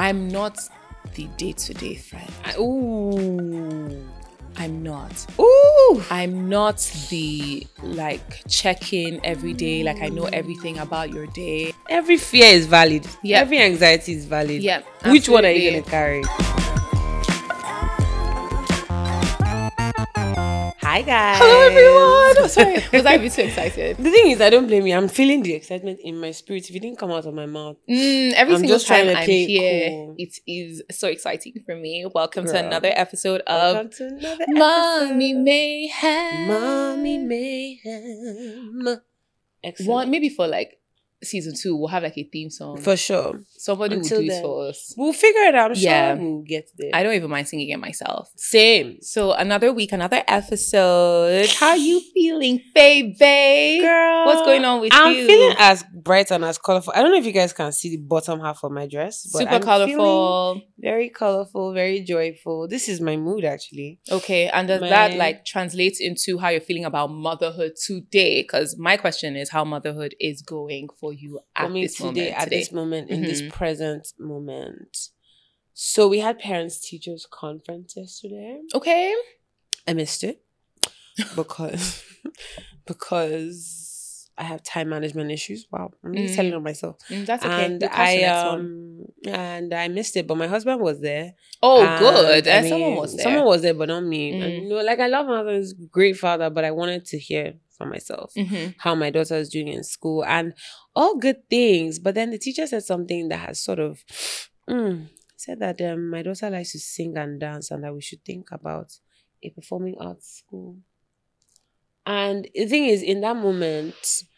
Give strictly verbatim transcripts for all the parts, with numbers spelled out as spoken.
I'm not the day-to-day friend. I, ooh. I'm not. Ooh. I'm not the, like, check-in every day. Like, I know everything about your day. Every fear is valid. Yep. Every anxiety is valid. Yep. Which one are you absolutely. going to carry? Hi, guys. Hello, everyone. Sorry, was I a bit too excited? The thing is, I don't blame you. I'm feeling the excitement in my spirit. If it didn't come out of my mouth. Mm, every I'm single just trying time to I'm play it here, cool. it is so exciting for me. Welcome Girl. to another episode of Welcome to another Mommy episode. Mayhem. Mommy Mayhem. Excellent. One, maybe for like season two, we'll have like a theme song. For sure. Somebody Until will do then. it for us. We'll figure it out. I'm Yeah. sure we'll get there. I don't even mind singing it myself. Same. So another week, another episode. How you feeling, baby? Girl. What's going on with I'm you? I'm feeling as bright and as colorful. I don't know if you guys can see the bottom half of my dress. But Super I'm colorful. feeling very colorful, very joyful. This is my mood, actually. Okay, and does My- that like translate into how you're feeling about motherhood today? Because my question is how motherhood is going for you at For me this today, moment. at today. this moment, in this Mhm. present moment. So we had parents teachers conference yesterday. Okay. I missed it because because I have time management issues. Wow, I'm really Mm. telling on myself. Mm, that's okay. And We'll catch I the next one. um and I missed it, but my husband was there. Oh, And, good. I And mean, someone was there. Someone was there, but not me. Mm. And, you know, like I love my husband, he's a great father, but I wanted to hear from myself Mhm. how my daughter is doing in school and all good things. But then the teacher said something that has sort of mm, said that um, my daughter likes to sing and dance and that we should think about a performing arts school. And the thing is, in that moment,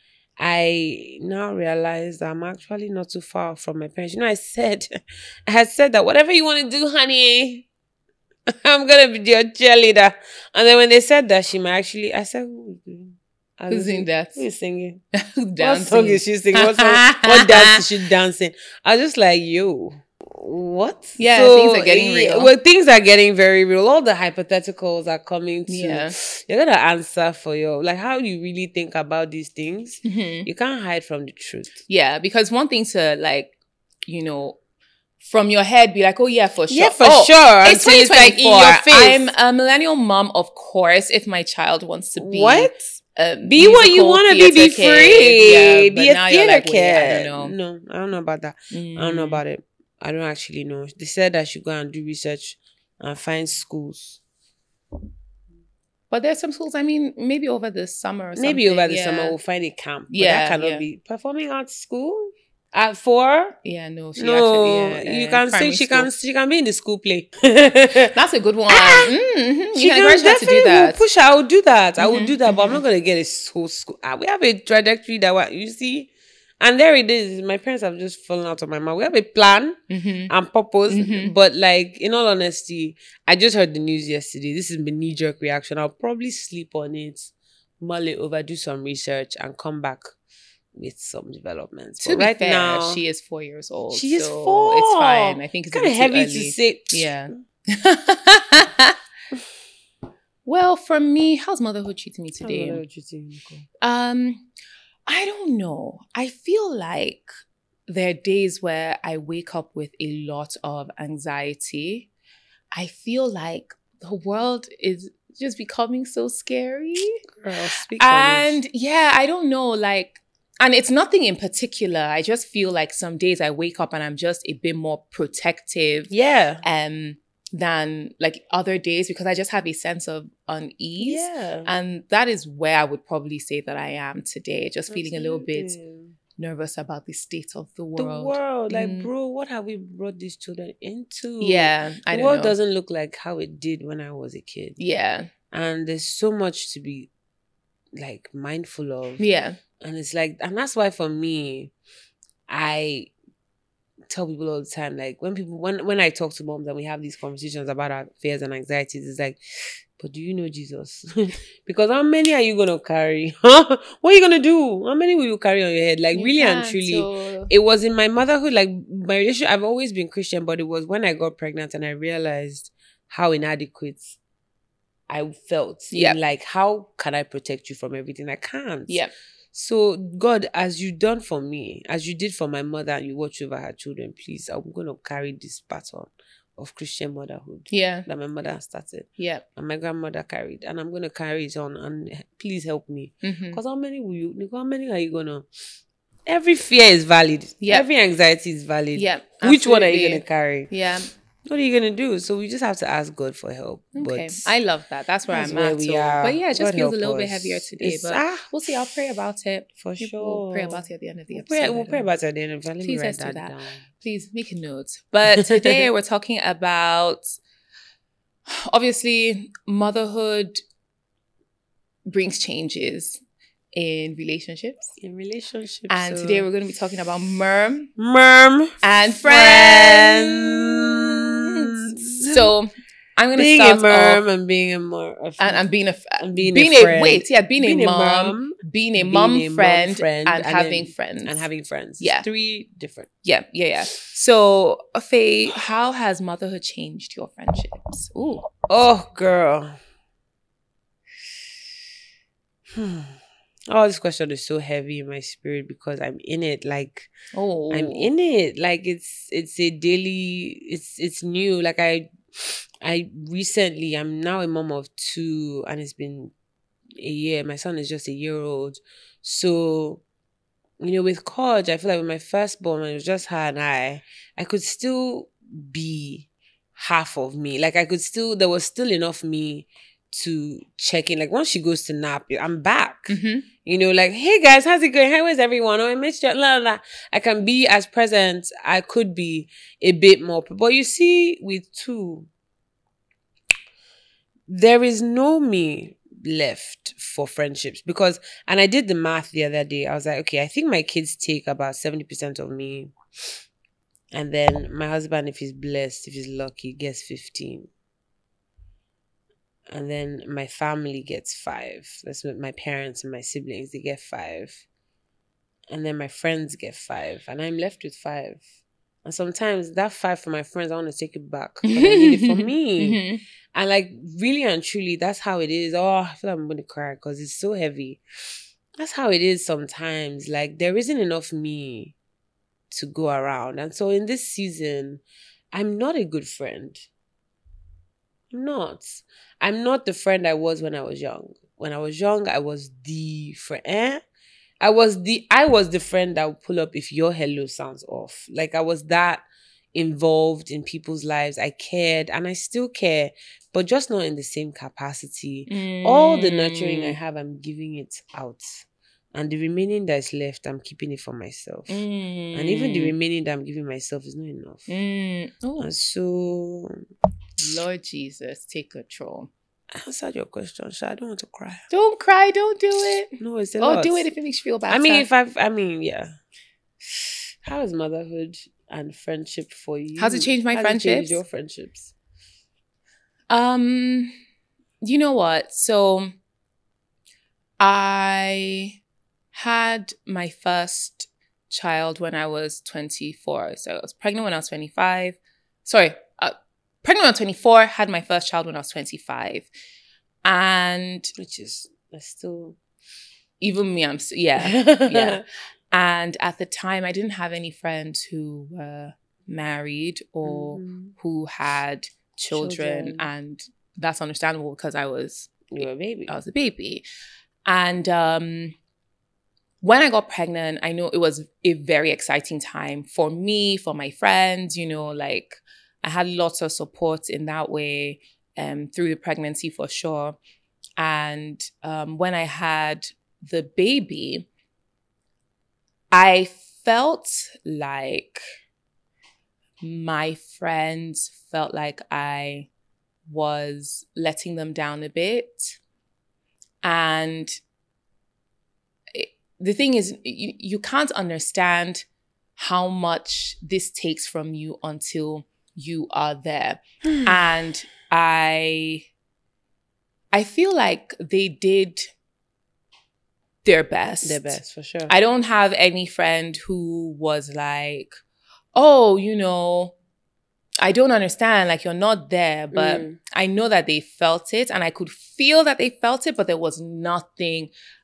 I now realize that I'm actually not too far from my parents. You know, I said, I had said that whatever you want to do, honey, I'm going to be your cheerleader. And then when they said that, she might actually, I said, who is doing? I Who's was doing like, that? Who is singing? Dancing. What song is she singing? What, song, what dance is she dancing? I was just like, yo, what? Yeah, things are getting yeah, real. Well, things are getting very real. All the hypotheticals are coming to, Yeah. you're going to answer for your, like, how you really think about these things. Mhm. You can't hide from the truth. Yeah, because one thing to like, you know, from your head be like, oh yeah, for sure. Yeah, for oh, sure. It's Until it's like in your face. I'm a millennial mom, of course, if my child wants to be What? a Be what you musical want to be. Be theater kid. free. Yeah, but be a now you're theater like, wait, kid. I don't know. No, I don't know about that. I don't know Mm. about it. I don't actually know. They said I should go and do research and find schools. But there's some schools, I mean, maybe over the summer or something. Maybe over the yeah. summer we'll find a camp. But Yeah, that cannot yeah. be performing arts school at four. Yeah, no. She No, actually, yeah, you uh, can say primary she school. can. She can be in the school play. That's a good one. Mm-hmm. She You can encourage her to do definitely that. will push her. I will do that. I will Mhm, do that, but I'm mhm. not gonna get a whole school. Ah, we have a trajectory that we- you see, and there it is. My parents have just fallen out of my mouth. We have a plan Mhm. and purpose, Mhm. but like in all honesty, I just heard the news yesterday. This is my knee jerk reaction. I'll probably sleep on it, mull it over, do some research, and come back with some developments. To But be right fair, now, she is four years old. she is so four. It's fine. I think it's a kind of bit too heavy early. to say. Yeah. Well, for me, how's motherhood treating me today? Hello, Chidi, Nicole. Um, I don't know. I feel like there are days where I wake up with a lot of anxiety. I feel like the world is just becoming so scary. Girl, speak on it. And yeah, I don't know, like, and it's nothing in particular. I just feel like some days I wake up and I'm just a bit more protective Yeah. um, than like other days because I just have a sense of unease. Yeah. And that is where I would probably say that I am today, just feeling a little bit Absolutely. nervous about the state of the The world. world. Like, Mm. bro, what have we brought these children into? Yeah, I The don't world know. doesn't look like how it did when I was a kid. Yeah, And there's so much to be like mindful of. yeah. And it's like, and that's why for me, I tell people all the time, like when people when when I talk to moms and we have these conversations about our fears and anxieties, it's like, but do you know Jesus? Because how many are you gonna carry? Huh? What are you gonna do? How many will you carry on your head? Like You really and can't, truly. so- It was in my motherhood, like my relationship. I've always been Christian, but it was when I got pregnant and I realized how inadequate I felt. Yeah. In like, how can I protect you from everything? I can't. Yeah. So, God, as you done for me, as you did for my mother and you watch over her children, please, I'm going to carry this baton of Christian motherhood Yeah. that my mother started. Yeah. And my grandmother carried. And I'm going to carry it on. And please help me. Because Mm-hmm. how many will you, how many are you going to... Every fear is valid. Yeah. Every anxiety is valid. Yeah. Which one are you absolutely. going to carry? Yeah. What are you going to do? So we just have to ask God for help. Okay. But I love that. That's where that's I'm where at. we So, are. but yeah, it just God feels a help little bit us. heavier today. It's- but ah, we'll see. I'll pray about it. for We'll sure. pray about it at the end of the We'll episode. pray, we'll I pray don't- about it at the end of it. Let me Please, write let's do that that. down. Please make a note. But today we're talking about, obviously, motherhood brings changes in relationships. In relationships. And so- today we're going to be talking about merm Merm and friends. friends. So I'm going to being start a merm off. and being a mer a And, and being a, and being, being a, a, friend. wait, yeah, being, Being a a mom, mom, being a being mom a mom friend, friend, and, and having then- friends. and having friends. Yeah. It's three different. Yeah, yeah, yeah. So, Faye, how has motherhood changed your friendships? Ooh. Oh, girl. Hmm. Oh, this question is so heavy in my spirit because I'm in it. Like, Oh. I'm in it. Like, it's it's a daily. It's it's new. Like I, I recently. I'm now a mom of two, and it's been a year. My son is just a year old. So, you know, with Kodge, I feel like with my firstborn, when it was just her and I, I could still be half of me. Like I could still. There was still enough me to check in. Like once she goes to nap, I'm back. Mm-hmm. You know, like, hey guys, how's it going? Hey, where's everyone? Oh, I missed you. La, la, la. I can be as present. I could be a bit more. But you see, with two, there is no me left for friendships because, and I did the math the other day. I was like, okay, I think my kids take about seventy percent of me. And then my husband, if he's blessed, if he's lucky, gets fifteen. And then my family gets five. That's what my parents and my siblings, they get five. And then my friends get five. And I'm left with five. And sometimes that five for my friends, I want to take it back. But I need it for me. Mm-hmm. And like, really and truly, that's how it is. Oh, I feel like I'm going to cry because it's so heavy. That's how it is sometimes. Like, there isn't enough me to go around. And so in this season, I'm not a good friend. I'm not. I'm not the friend I was when I was young. When I was young, I was the friend. Eh? I was the I was the friend that would pull up if your hello sounds off. Like I was that involved in people's lives. I cared and I still care, but just not in the same capacity. Mm. All the nurturing I have, I'm giving it out. And the remaining that is left, I'm keeping it for myself. Mm. And even the remaining that I'm giving myself is not enough. Mm. Oh, And so Lord Jesus, take control. I answered your question, Sha. I don't want to cry. Don't cry. Don't do it. No, it's a Oh, lot. do it if it makes you feel better. I mean, if I've, I mean, yeah. How is motherhood and friendship for you? How's it changed my How's it changed friendships? your friendships? Um, you know what? So I had my first child when I was twenty-four. So I was pregnant when I was twenty-five. Sorry, uh, pregnant when I was twenty-four, had my first child when I was twenty-five. And Which is that's still even me, I'm, s- yeah, yeah. And at the time, I didn't have any friends who were married or Mhm. who had children. Children. And that's understandable because I was You were a baby. I was a baby. And um, when I got pregnant, I know it was a very exciting time for me, for my friends, you know, like I had lots of support in that way um, through the pregnancy for sure. And um, when I had the baby, I felt like my friends felt like I was letting them down a bit. And it, the thing is, you, you can't understand how much this takes from you until you are there. And I, I feel like they did their best. Their best, for sure. I don't have any friend who was like, oh, you know, I don't understand, like you're not there, but Mm. I know that they felt it and I could feel that they felt it, but there was nothing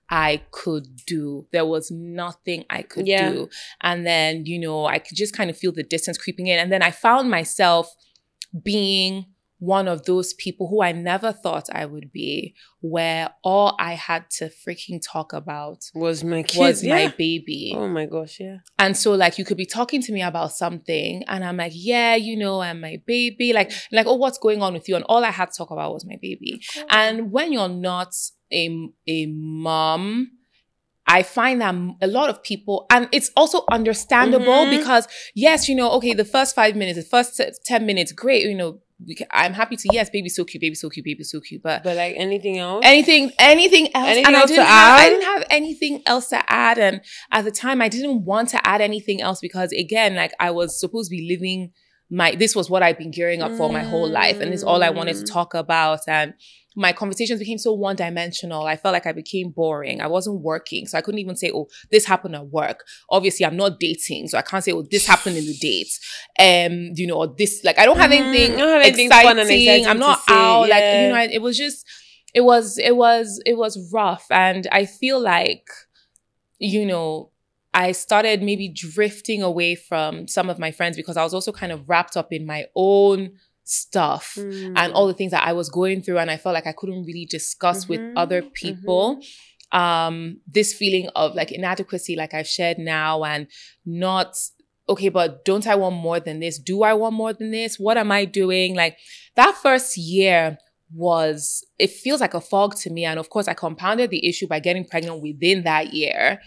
I could do. There was nothing I could Yeah. do. And then, you know, I could just kind of feel the distance creeping in. And then I found myself being one of those people who I never thought I would be, where all I had to freaking talk about Was my kid. was yeah. my baby. Oh my gosh, yeah. And so, like, you could be talking to me about something, and I'm like, yeah, you know, and my baby, like, like, oh, what's going on with you? And all I had to talk about was my baby. And when you're not a, a mom, I find that a lot of people, and it's also understandable Mhm. because, yes, you know, okay, the first five minutes, the first ten minutes, great, you know, we can, I'm happy to, yes, baby's so cute, baby's so cute, baby's so cute, but But like anything else? anything, anything else, Anything and I else to didn't have, I add? didn't have anything else to add, and at the time, I didn't want to add anything else because, again, like I was supposed to be living my, this was what I've been gearing up for my whole life, and this is all I wanted to Mm. talk about, and my conversations became so one-dimensional. I felt like I became boring. I wasn't working, so I couldn't even say, oh, this happened at work. Obviously, I'm not dating, so I can't say, oh, this happened in the date. Um, you know, or this, like, I don't have Mhm. anything You don't have anything exciting. fun and exciting I'm to not say, out. Like, yeah. you know, I, it was just, it was, it was, it was rough. And I feel like, you know, I started maybe drifting away from some of my friends because I was also kind of wrapped up in my own stuff Mm. and all the things that I was going through, and I felt like I couldn't really discuss with Mhm, other people. Um, this feeling of like inadequacy, like I've shared now, and not, okay, but don't I want more than this? Do I want more than this? What am I doing? Like that first year was, it feels like a fog to me. And of course, I compounded the issue by getting pregnant within that year.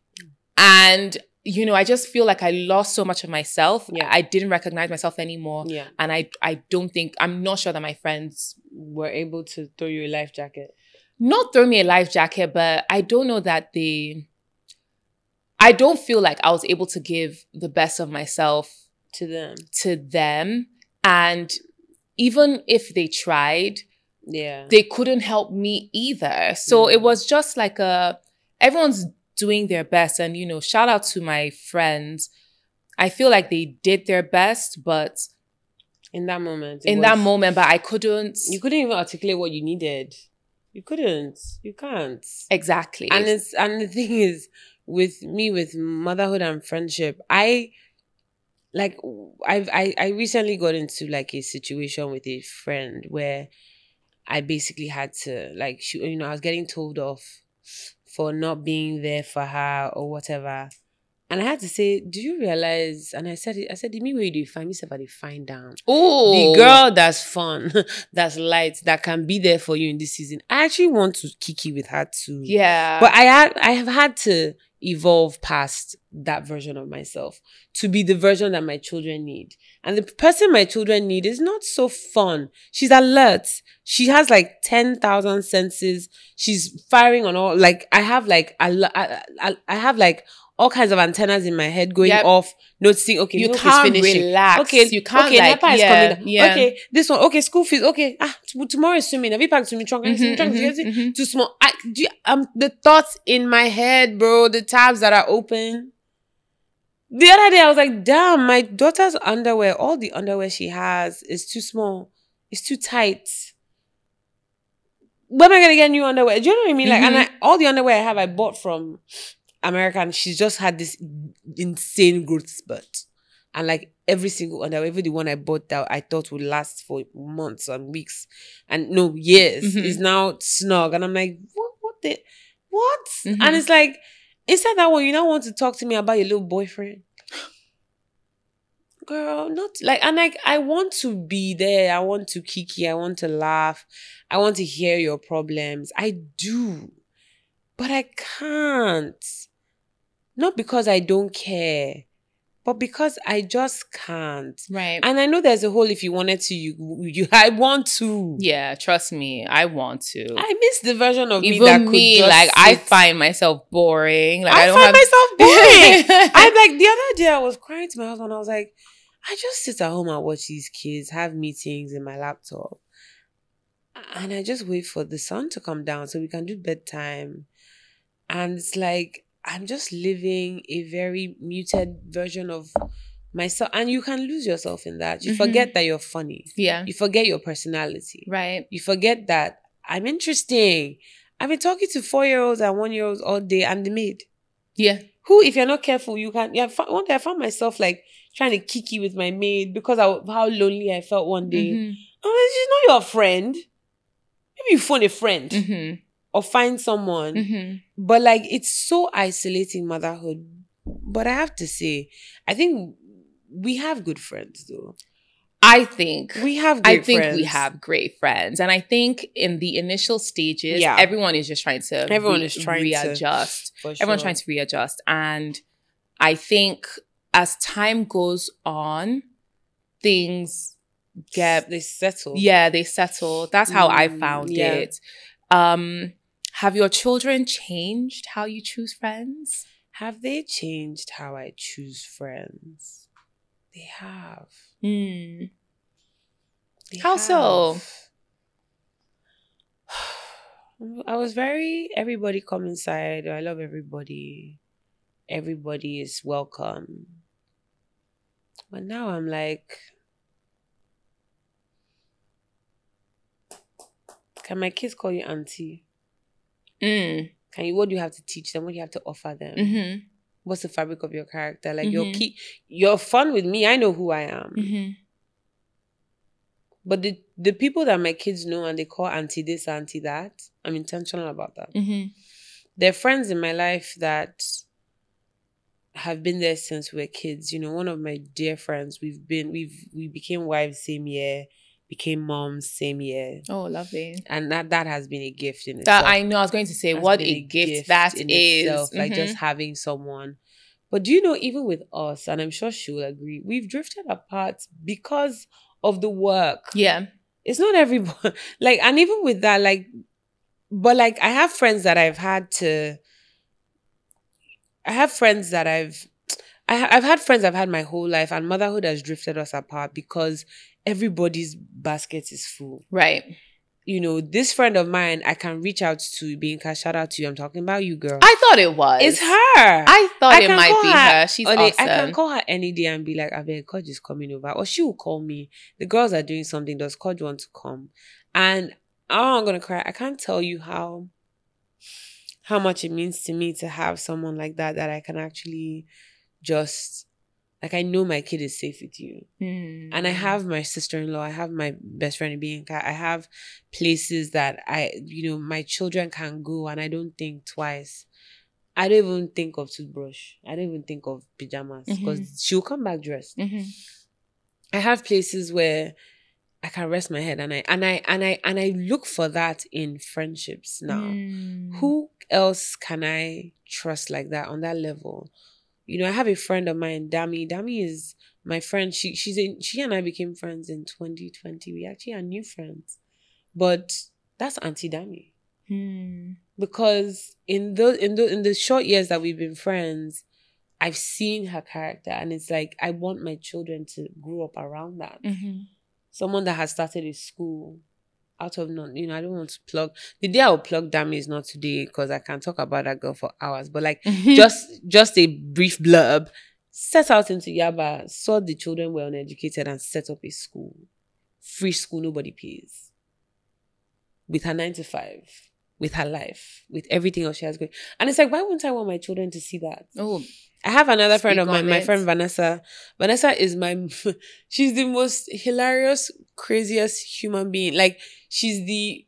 And, you know, I just feel like I lost so much of myself. Yeah. I didn't recognize myself anymore. Yeah. And I, I don't think, I'm not sure that my friends Were able to throw you a life jacket. not throw me a life jacket, but I don't know that they, I don't feel like I was able to give the best of myself To them. to them. And even if they tried, Yeah. they couldn't help me either. So Mm. it was just like a, everyone's doing their best. And, you know, shout out to my friends. I feel like they did their best, but In that moment. it in that was- moment, but I couldn't. You couldn't even articulate what you needed. You couldn't. You can't. Exactly. And it's and the thing is, with me, with motherhood and friendship, I like I've I, I recently got into like a situation with a friend where I basically had to like she, you know, I was getting told off for not being there for her or whatever. And I had to say, do you realize? And I said it, I said, the me way you do find yourself at the fine down. Ooh. The girl that's fun, that's light, that can be there for you in this season. I actually want to kiki with her too. Yeah. But I had, I have had to evolve past that version of myself to be the version that my children need. And the person my children need is not so fun. She's alert. She has like ten thousand senses. She's firing on all, like I have like, I, I, I, I have like all kinds of antennas in my head going Yep. off, noticing, okay, You milk is can't finishing. relax. Okay, You can't, okay, like, Nepa is yeah, coming. yeah. Okay, this one, okay, school fees, okay. Ah, t- tomorrow is swimming. Have you packed swimming trunk? Mhm, Swimming trunk, mhm, yes, mhm. too small. I, do you, um, the thoughts in my head, bro, the tabs that are open. The other day, I was like, damn, my daughter's underwear, all the underwear she has is too small. It's too tight. When am I going to get new underwear? Do you know what I mean? Like, and I, all the underwear I have, I bought from America, and she's just had this insane growth spurt. And like every single underwear, even the one I bought that I thought would last for months and weeks and no years, Mhm. is now snug. And I'm like, what? What the? What? Mhm. And it's like, instead that one, you now want to talk to me about your little boyfriend. Girl, not like, and like, I want to be there. I want to kiki. I want to laugh. I want to hear your problems. I do. But I can't. Not because I don't care, but because I just can't. Right. And I know there's a whole, if you wanted to, you, you I want to. Yeah, trust me, I want to. I miss the version of me Even that could me, just like I sit. find myself boring. Like I, I, don't find have myself boring. I'm like, the other day I was crying to my husband. I was like, I just sit at home and watch these kids have meetings in my laptop. And I just wait for the sun to come down so we can do bedtime. And it's like, I'm just living a very muted version of myself. And you can lose yourself in that. You Mhm. forget that you're funny. Yeah. You forget your personality. Right. You forget that I'm interesting. I've been talking to four-year-olds and one-year-olds all day and the maid. Yeah. Who, if you're not careful, you can... Yeah, one day I found myself like trying to kiki with my maid because of how lonely I felt one day. Mm-hmm. I'm like, she's not your friend. Maybe you phone a friend Mm-hmm. or find someone. Mm-hmm. But like, it's so isolating, motherhood. But I have to say, I think we have good friends though. I think We have I great think friends. we have great friends. And I think in the initial stages, Yeah. everyone is just trying to Everyone re- is trying readjust. to. For Everyone's sure. trying to readjust. And I think as time goes on, things get They settle. yeah, they settle. That's how I Mm, found yeah. it. Um, have your children changed how you choose friends? Have they changed how I choose friends? They have. Hmm. They How so? have. I was very, everybody come inside. I love everybody. Everybody is welcome. But now I'm like, can my kids call you auntie? Mm. Can you, what do you have to teach them? What do you have to offer them? Mm-hmm. What's the fabric of your character? Like, Mhm. you're key, you're fun with me. I know who I am. Mm-hmm. But the, the people that my kids know and they call auntie this, auntie that, I'm intentional about that. Mm-hmm. There are friends in my life that have been there since we were kids. You know, one of my dear friends, we've been, we've, we became wives same year, became moms same year. Oh, lovely. And that, that has been a gift in That itself. I know. I was going to say, That's what been a gift, that in is. itself. Like, Mhm. just having someone. But do you know, even with us, and I'm sure she will agree, we've drifted apart because of the work. Yeah. It's not everybody. Like, and even with that, like, but like, I have friends that I've had to, I have friends that I've, I, ha- I've had friends I've had my whole life, and motherhood has drifted us apart because everybody's basket is full. Right. You know, this friend of mine, I can reach out to, Bianca, shout out to you. I'm talking about you, girl. I thought it was. It's her. I thought I it can might call be her her. She's on a- awesome. I can call her any day and be like, I beg, Kodge is coming over. Or she will call me. The girls are doing something. Does Kodge want to come? And oh, I'm going to cry. I can't tell you how, how much it means to me to have someone like that, that I can actually just, like, I know my kid is safe with you. Hmm. And I have my sister-in-law, I have my best friend Bianca, I have places that I, you know, my children can go and I don't think twice. I don't even think of toothbrush. I don't even think of pajamas because Mhm. she'll come back dressed. Mhm. I have places where I can rest my head and I and I and I and I look for that in friendships now. Hmm. Who else can I trust like that on that level? You know, I have a friend of mine, Dami. Dami is my friend. She she's in, she and I became friends in twenty twenty. We actually are new friends. But that's Auntie Dami. Hmm. Because in the in the in the short years that we've been friends, I've seen her character, and it's like I want my children to grow up around that. Mhm. Someone that has started a school out of none, you know, I don't want to plug. The day I'll plug Dami is not today because I can talk about that girl for hours. But like just just a brief blurb. Set out into Yaba, saw the children were uneducated and set up a school. Free school, nobody pays. With her nine to five, with her life, with everything else she has going. And it's like, why wouldn't I want my children to see that? Oh, I have another friend Speak of mine, on my it. friend Vanessa. Vanessa is my, she's the most hilarious, craziest human being. Like, she's the,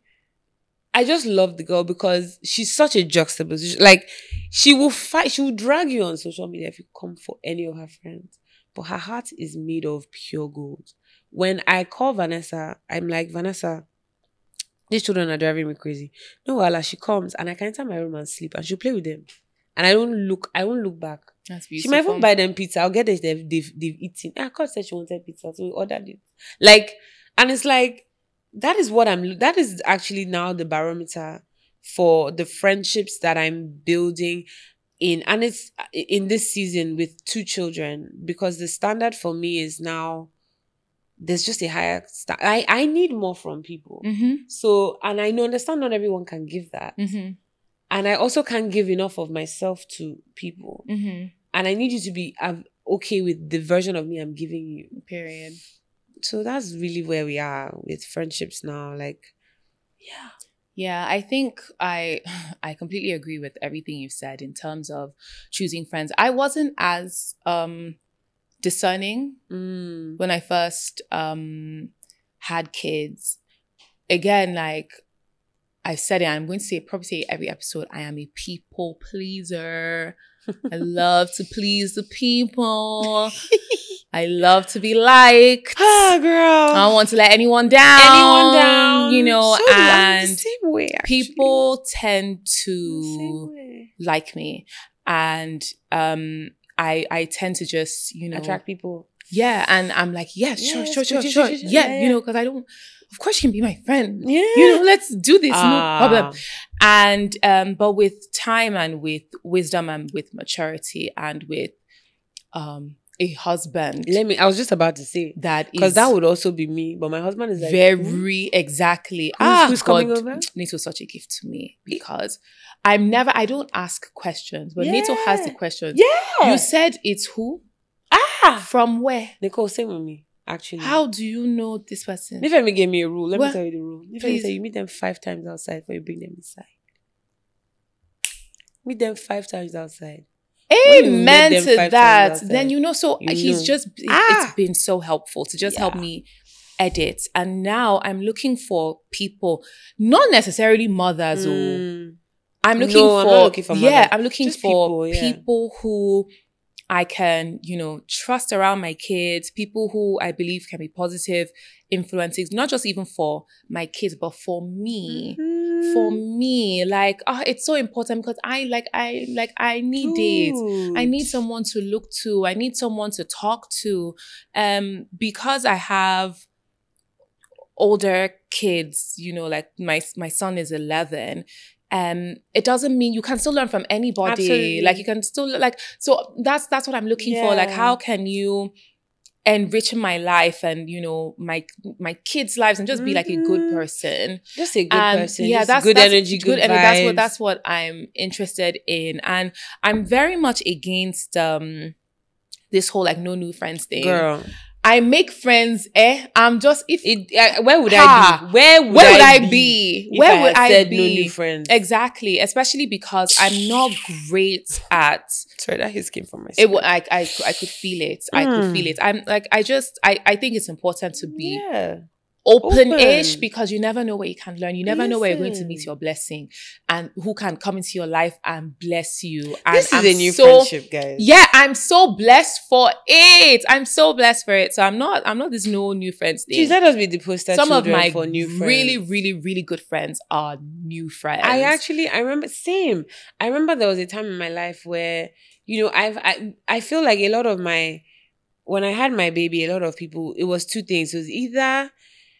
I just love the girl because she's such a juxtaposition. Like, she will fight, she will drag you on social media if you come for any of her friends. But her heart is made of pure gold. When I call Vanessa, I'm like, Vanessa, these children are driving me crazy. No, Wala, she comes and I can enter my room and sleep and she'll play with them. And I don't look, I won't look back. that's She beautiful. might even buy them pizza. I'll get it. They've, they've, they've eaten. Ah, God said she wanted pizza, so we ordered it. Like, and it's like, that is what I'm, that is actually now the barometer for the friendships that I'm building in. And it's in this season with two children, because the standard for me is now, there's just a higher standard. I, I need more from people. Mhm. So, and I know, understand not everyone can give that. Mhm. And I also can't give enough of myself to people. Mhm. And I need you to be um, okay with the version of me I'm giving you. Period. So that's really where we are with friendships now. Like, yeah. Yeah, I think I I completely agree with everything you've said in terms of choosing friends. I wasn't as um discerning Mm. when I first um had kids. Again, like I said it, I'm going to say probably say every episode, I am a people pleaser. I love to please the people. I love to be liked. Ah, girl. I don't want to let anyone down. Anyone down. You know, So do I, and the same way, actually. people tend The same to way. like me. And um I I tend to just, you know, Attract people. yeah, and I'm like, yeah, sure, Yes, sure, sure, sure, sure, sure, sure. yeah, Yeah, you yeah. know, because I don't, of course, you can be my friend. Yeah. You know, let's do this, no Ah. problem. And um, but with time and with wisdom and with maturity and with um a husband Let me, I was just about to say, that because is that would also be me, but my husband is like, very who? exactly. Who's- ah, who's God, coming over? Nato was such a gift to me because I'm never, I don't ask questions, but Nato has the Yeah. questions. Yeah. You said it's who? Ah. From where? Nicole, same with me, actually. How do you know this person? Nifemi gave me a rule. Let Well, me tell you the rule. Nifemi please. said you meet them five times outside before you bring them inside. Meet them five times outside. When you met Amen them to five times that. outside, Then you know, so you he's know. just it, Ah! it's been so helpful to just help Yeah. me edit. And now I'm looking for people, not necessarily mothers, or Mm. I'm looking No, for, I'm not looking for yeah, mothers. I'm looking Just for people, yeah. people who I can, you know, trust around my kids, people who I believe can be positive influences, not just even for my kids, but for me. Mhm. For me, like, oh, it's so important because I like, I like, I need dates. I need Dude. someone to look to. I need someone to talk to. Um, because I have older kids, you know, like my my son is eleven. Um, it doesn't mean you can still learn from anybody. Absolutely. Like you can still like so that's that's what I'm looking for. Like Yeah. how can you enrich my life and you know my my kids' lives and just be like a good Mhm. person. Just a good And person. yeah, just that's good that's energy, good, energy. That's what vibes. that's what I'm interested in, and I'm very much against um this whole like no new friends thing. Girl. I make friends. Eh, I'm just if It, uh, where would Ha! I be? Where would, where would I, I be? be? if Where I would had I said be? no new friends? Exactly, especially because I'm not great at Sorry, that his came from my it. wa- I I I could feel it. I could Mm. feel it. I'm like I just I I think it's important to be Yeah. open-ish Open. because you never know where you can learn. You never know where you're going to meet Listen. your blessing and who can come into your life and bless you. And This is I'm a new so, friendship, guys. Yeah, I'm so blessed for it. I'm so blessed for it. So I'm not I'm not this no new friends thing. Please let us be the poster Some of children my for new friends. really, really, really good friends are new friends. I actually, I remember, same. I remember there was a time in my life where, you know, I've, I, I feel like a lot of my, when I had my baby, a lot of people, it was two things. It was either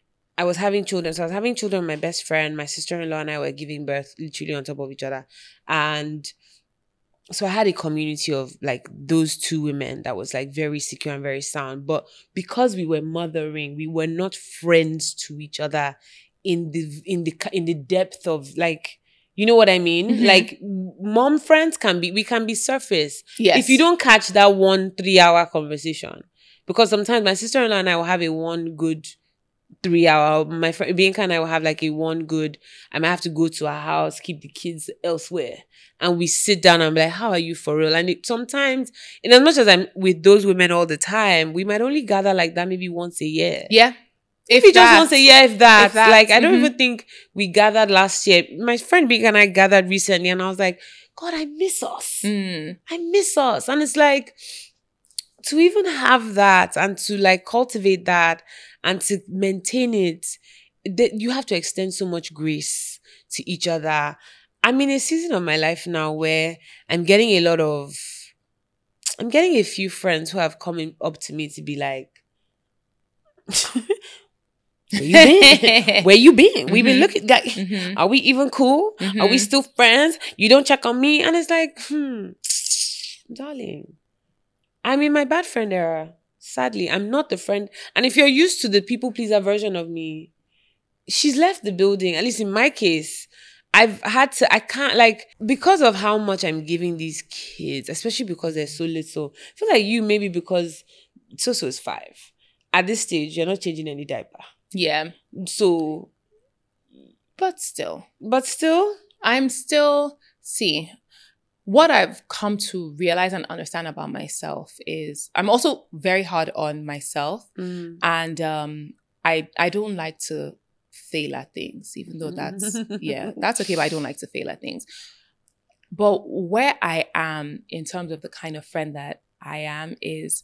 I was having children. So I was having children with my best friend, my sister-in-law and I were giving birth literally on top of each other. And so I had a community of like those two women that was like very secure and very sound. But because we were mothering, we were not friends to each other in the in the in the depth of like, you know what I mean? Mhm. Like mom friends can be, we can be surface. Yes. If you don't catch that one three hour conversation, because sometimes my sister-in-law and I will have a one good three hour, my friend Bianca and I will have like a one good, I might have to go to our house, keep the kids elsewhere. And we sit down and be like, how are you for real? And it, sometimes, in as much as I'm with those women all the time, we might only gather like that maybe once a year. Yeah. If we just that. once a year, if that. If that, Like, I don't mhm. even think we gathered last year. My friend Bianca and I gathered recently and I was like, God, I miss us. Mm. I miss us. And it's like, to even have that and to like cultivate that and to maintain it, that you have to extend so much grace to each other. I'm in a season of my life now where I'm getting a lot of, I'm getting a few friends who have come in, up to me to be like, where you been? Where you been? We've been Mhm. looking, guys. Mhm. Are we even cool? Are we Mhm. still friends? You don't check on me? And it's like, hmm, darling, I'm in my bad friend era. Sadly, I'm not the friend. And if you're used to the people pleaser version of me, she's left the building. At least in my case, I've had to, I can't like, because of how much I'm giving these kids, especially because they're so little. I feel like you maybe because Soso is five. At this stage, you're not changing any diaper. Yeah. So But still, But still, I'm still, see, what I've come to realize and understand about myself is I'm also very hard on myself. mm. And um, I I don't like to fail at things, even though that's, yeah, that's okay, but I don't like to fail at things. But where I am in terms of the kind of friend that I am is,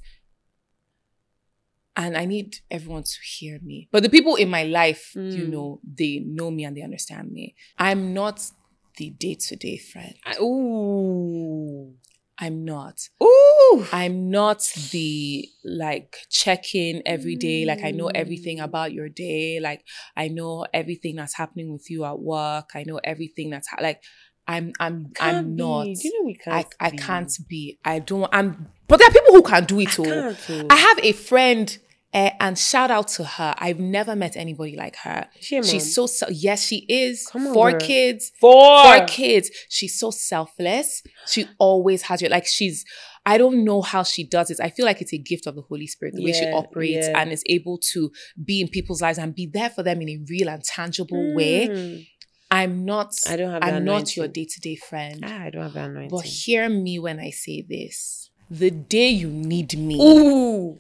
and I need everyone to hear me, but the people in my life, Mm. you know, they know me and they understand me. I'm not the day-to-day friend. I- Ooh. I'm not. Ooh. I'm not the like check-in every day. Like I know everything Mm. about your day. Like I know everything that's happening with you at work. I know everything that's ha- like I'm I'm Can't I'm be. not. Do you know we can't I I be? can't be. I don't. I'm. But there are people who can do it. I too. can't. oh. I have a friend, uh, and shout out to her. I've never met anybody like her. She a mom? She's so se- yes, she is. Come on, Four girl. kids. Four. Four kids. She's so selfless. She always has you. Like she's. I don't know how she does it. I feel like it's a gift of the Holy Spirit, the way she Yeah, operates yeah. and is able to be in people's lives and be there for them in a real and tangible way. Mm. I'm not. I don't have the I'm not your anointing. day-to-day friend. Ah, I don't have that anointing. But hear me when I say this. The day you need me, Ooh.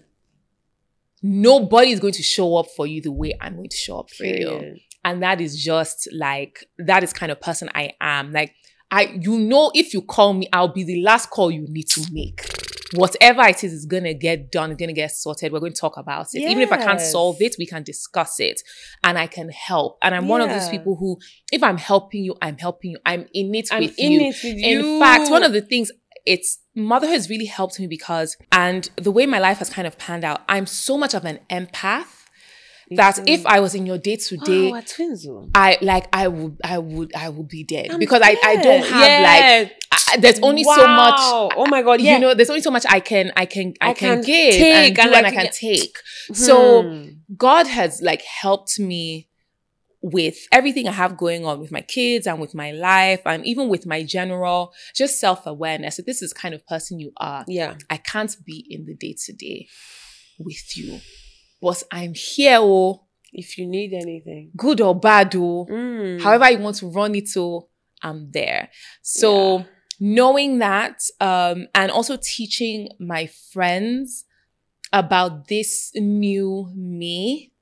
nobody is going to show up for you the way I'm going to show up for you. Period. And that is just like, that is kind of person I am. Like, I, you know, if you call me, I'll be the last call you need to make. Whatever it is is going to get done, it's going to get sorted. We're going to talk about it. Even if I can't Yes. solve it, we can discuss it. And I can help. And I'm one of those Yeah. people who, if I'm helping you, I'm helping you. I'm in it I'm with in you. it with you. In fact, one of the things, it's motherhood has really helped me because, and the way my life has kind of panned out, I'm so much of an empath that too. if I was in your day to day, Oh, we're twins, though. I like I would I would I would be dead I'm because I I don't dead. have like Yeah. I, there's only so much. Wow. Oh my God, yeah. You know, there's only so much I can I can I, I can, can give take and, and do I and I can- can take. So Hmm. God has like helped me with everything I have going on with my kids and with my life and even with my general just self-awareness. That this is the kind of person you are. Yeah. I can't be in the day-to-day with you. But I'm here, oh, If you need anything. good or bad, oh. Mm. However you want to run it to, I'm there. So Yeah. knowing that, um, and also teaching my friends about this new me,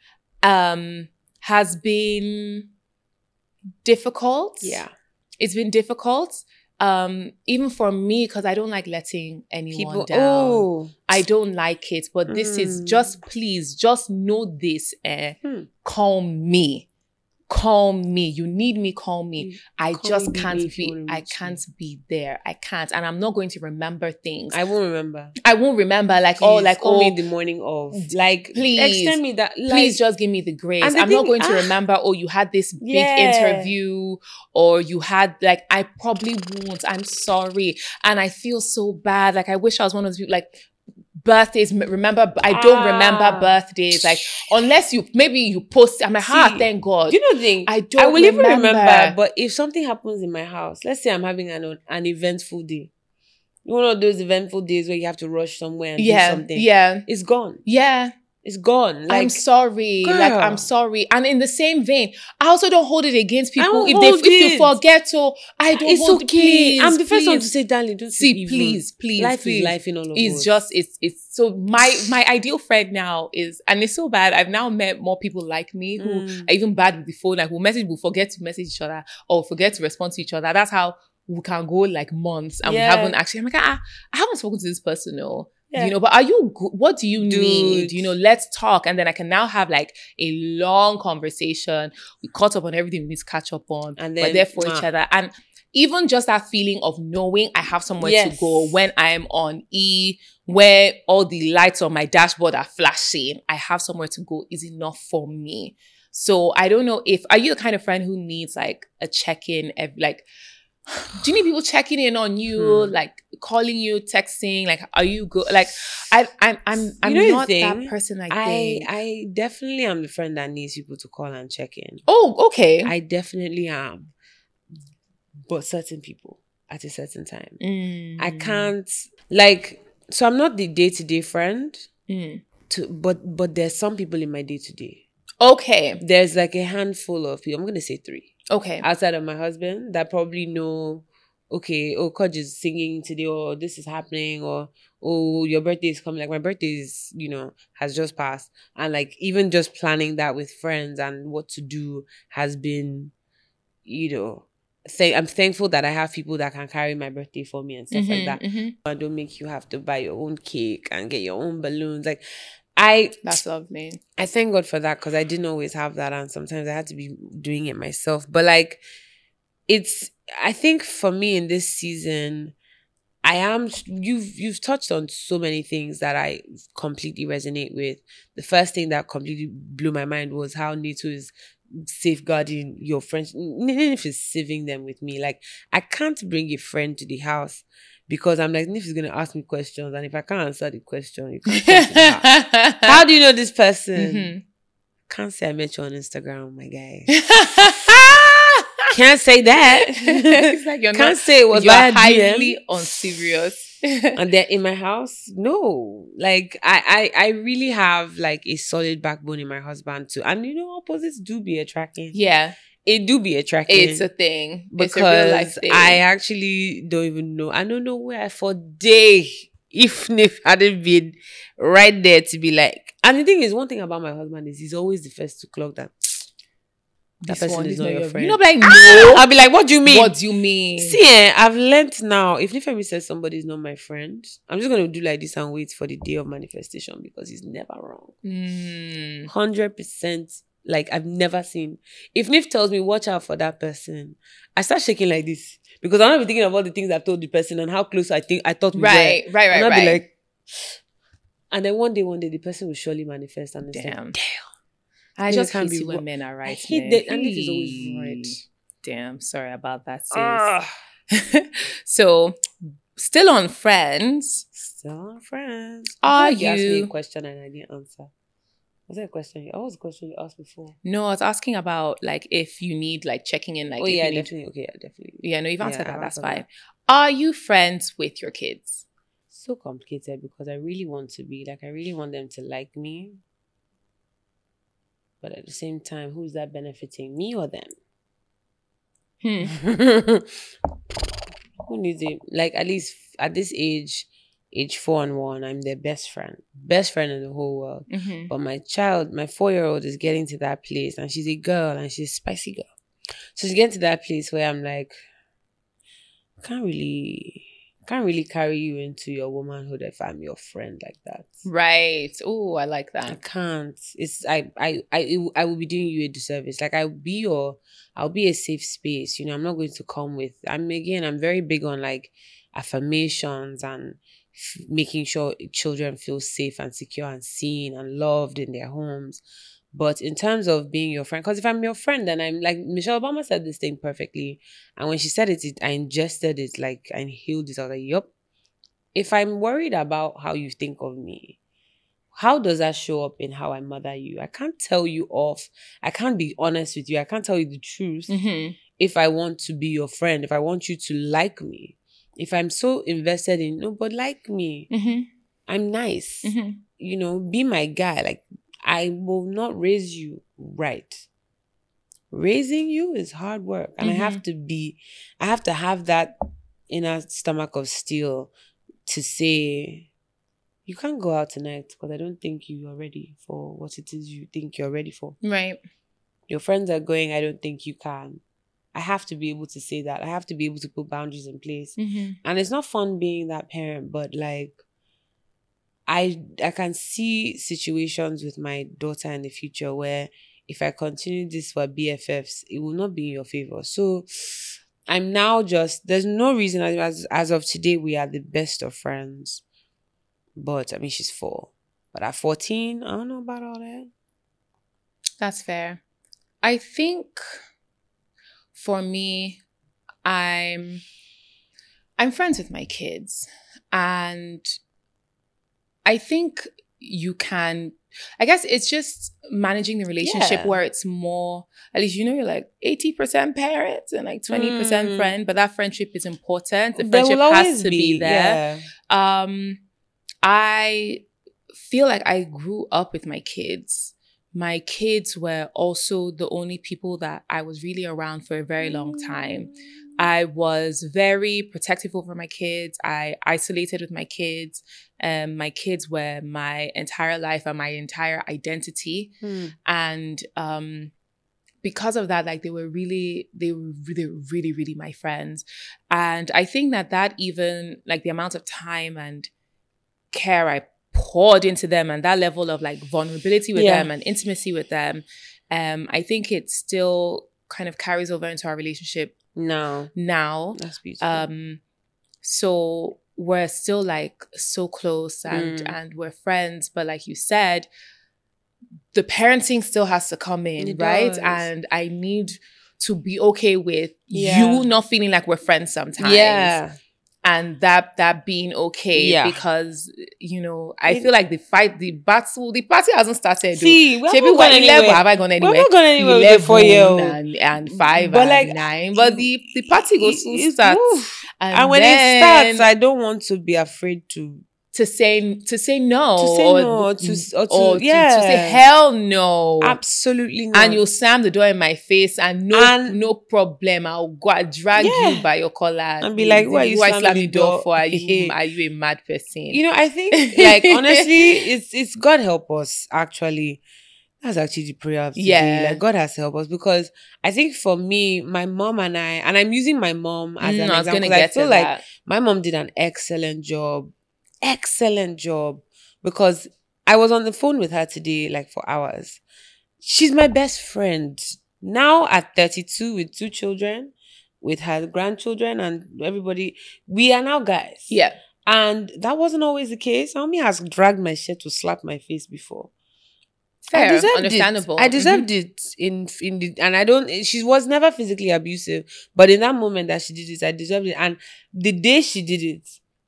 um, has been difficult. Yeah. It's been difficult. Um, even for me, because I don't like letting anyone People. down. Oh. I don't like it, but this is Mm. just, please, just know this. Eh, Hmm. call me. Call me. You need me, call me. Mm. I Call just me, baby, can't if you be, wanna I reach me. can't be there. I can't. And I'm not going to remember things. I, I won't remember. won't remember like, oh, Please like, call oh, me the morning of. Like, please, extend me that. Like, please just give me the grace. And the I'm not thing- going to ah. remember, oh, you had this big Yeah. interview or you had like, I probably won't. I'm sorry. And I feel so bad. Like, I wish I was one of those people, like, birthdays, m- remember, I don't Ah. remember birthdays. Like, unless you, maybe you post, I'm like, ah, See, thank God. You know the thing? I don't I will even remember. remember, but if something happens in my house, let's say I'm having an an eventful day, one of those eventful days where you have to rush somewhere and yeah, do something, yeah, it's gone. yeah. It's gone. Like, I'm sorry. Like, I'm girl. sorry. And in the same vein, I also don't hold it against people. don't If they, hold if you it. forget to, I don't it's hold okay. please, I'm the first one to please. say, darling, don't See, you even. please, please, Life please. is life in all of It's us. just, it's, it's, so my, my ideal friend now is, and it's so bad, I've now met more people like me who Mm. are even bad with the phone, like who message, will forget to message each other or forget to respond to each other. That's how we can go like months and Yeah. we haven't actually, I'm like, ah, I haven't spoken to this person, no. Yeah. You know, but are you good? What do you Dude. need? You know, let's talk. And then I can now have like a long conversation. We caught up on everything we need to catch up on. And We're then, there for mwah. each other. And even just that feeling of knowing I have somewhere Yes. to go when I'm on E, where all the lights on my dashboard are flashing, I have somewhere to go is enough for me. So I don't know if, are you the kind of friend who needs like a check-in, ev- like, do you need people checking in on you, Hmm. like calling you, texting, like, are you good? Like, I, I'm, I'm, I'm know the not that thing? person. I I, think. I definitely am the friend that needs people to call and check in. Oh, okay. I definitely am. But certain people at a certain time. Mm. I can't, like, so I'm not the day-to-day friend, Mm. to, but but there's some people in my day-to-day. Okay. There's like a handful of people. I'm going to say three. Okay. Outside of my husband that probably know, okay, oh, Kodge is singing today, or this is happening, or oh, your birthday is coming. Like my birthday is, you know, has just passed. And like even just planning that with friends and what to do has been, you know, say I'm thankful that I have people that can carry my birthday for me and stuff Mm-hmm, like that. mm-hmm. I don't make you have to buy your own cake and get your own balloons. Like I That's lovely. I thank God for that, because I didn't always have that, and sometimes I had to be doing it myself. But like it's I think for me in this season, I am you've you've touched on so many things that I completely resonate with. The first thing that completely blew my mind was how Nato is safeguarding your friends, even if it's saving them with me. Like I can't bring a friend to the house because I'm like, Nif is gonna ask me questions, and if I can't answer the question, you can't come to the house. How do you know this person? Mm-hmm. Can't say I met you on Instagram, my guy. Can't say that. It's like you're Can't not, say it was you're via highly D M. unserious. And they're in my house. No, like I, I, I really have like a solid backbone in my husband too. And you know, opposites do be attracting. Yeah, it do be attracting. it's a thing. Because it's a real life thing. I actually don't even know. I don't know where for day if Nif hadn't been right there to be like. And the thing is, one thing about my husband is he's always the first to clock that. That This person one is not your friend. You know, like no. I'll be like, what do you mean? What do you mean? See, eh, I've learnt now. If Nifemi says somebody is not my friend, I'm just going to do like this and wait for the day of manifestation, because he's never wrong. Mm. one hundred percent. Like, I've never seen. If Nif tells me, watch out for that person, I start shaking like this. Because I'm not thinking about the things I've told the person and how close I think I thought we Right, were. right, right, and I'll right. be like, and then one day, one day, the person will surely manifest. And it's Damn. like, damn. I Niggas just can't hate be it when ro- men are right. I hate man. that. And Nif is always right. Damn, sorry about that, sis. Ah. So, still on Friends. Still on Friends. Are I feel like you asked me you- a question and I didn't answer. Was that a question? you- What was the question you asked before? No, I was asking about like if you need like checking in, like oh if yeah, you need. definitely. Okay, yeah, definitely. Yeah, no, you've answered Yeah, that. I've That's answered fine. that. Are you friends with your kids? So complicated because I really want to be like I really want them to like me, but at the same time, who's that benefiting, me or them? Hmm. Who needs it? Like at least at this age, age four and one, I'm their best friend, best friend in the whole world. Mm-hmm. But my child, my four-year-old, is getting to that place, and she's a girl, and she's a spicy girl. So she's getting to that place where I'm like, can't really, can't really carry you into your womanhood if I'm your friend like that. Right. Oh, I like I that. can't. It's I I I it will- I will be doing you a disservice. Like I'll be your, I'll be a safe space. You know, I'm not going to come with. I'm again. I'm very big on like affirmations and f- making sure children feel safe and secure and seen and loved in their homes. But in terms of being your friend, because if I'm your friend, then I'm like Michelle Obama said this thing perfectly, and when she said it, it I ingested it, like I inhaled it. I was like, yup. If I'm worried about how you think of me, how does that show up in how I mother you? I can't tell you off. I can't be honest with you. I can't tell you the truth Mm-hmm. if I want to be your friend, if I want you to like me. If I'm so invested in, no, but like me, Mm-hmm. I'm nice. Mm-hmm. You know, be my guy. Like, I will not raise you right. Raising you is hard work. And Mhm. I have to be, I have to have that inner stomach of steel to say, you can't go out tonight because I don't think you are ready for what it is you think you're ready for. Right. Your friends are going, I don't think you can. I have to be able to say that. I have to be able to put boundaries in place. Mm-hmm. And it's not fun being that parent, but like, I I can see situations with my daughter in the future where if I continue this for B F Fs, it will not be in your favor. So I'm now just, there's no reason, as, as of today, we are the best of friends. But I mean, she's four. But at fourteen, I don't know about all that. That's fair. I think for me, I'm I'm friends with my kids, and I think you can, I guess it's just managing the relationship Yeah. where it's more, at least you know you're like eighty percent parents and like twenty percent Mm. friend, but that friendship is important. The There friendship will has always to be, there. yeah. Um, I feel like I grew up with my kids my kids were also the only people that I was really around for a very long time. I was very protective over my kids. I isolated with my kids. Um, my kids were my entire life and my entire identity. Mm. And um, because of that, like they were really, they were really, really, really my friends. And I think that that even like the amount of time and care I poured into them and that level of like vulnerability with Yeah. them and intimacy with them, um, I think it still kind of carries over into our relationship No. now. That's beautiful. Um, so we're still like so close and Mm. and we're friends, but like you said, the parenting still has to come in, It right? does. And I need to be okay with Yeah. you not feeling like we're friends sometimes. Yeah. And that that being okay, Yeah. because you know I It- feel like the fight, the battle, the party hasn't started. See, we Shebi, haven't we're gone eleven. anywhere. Have I gone We anywhere? haven't gone anywhere with the eleven four-year-old. and, and five But and like, nine. But the, the party goes soon It- start. oof. And, And when then it starts, I don't want to be afraid to to say to say no, to say or, no, or to or to, or to, yeah, to say hell no. absolutely not. And you'll slam the door in my face and no And- no problem. I'll go and drag Yeah. you by your collar And be like, why are you Who I slamming slam the the door door? for? Are you are you a mad person? You know, I think like honestly, it's it's God help us actually. That's actually the prayer of today. Yeah. Like God has helped us, because I think for me, my mom and I, and I'm using my mom as Mm, an I was example, gonna 'cause I get feel to like that. my mom did an excellent job, excellent job, because I was on the phone with her today, like for hours. She's my best friend. Now at thirty-two with two children, with her grandchildren and everybody, we are now guys. Yeah. And that wasn't always the case. Naomi has dragged my shirt to slap my face before. Fair, I deserved understandable. It. I deserved it in in the, and I don't. She was never physically abusive, but in that moment that she did it, I deserved it. And the day she did it,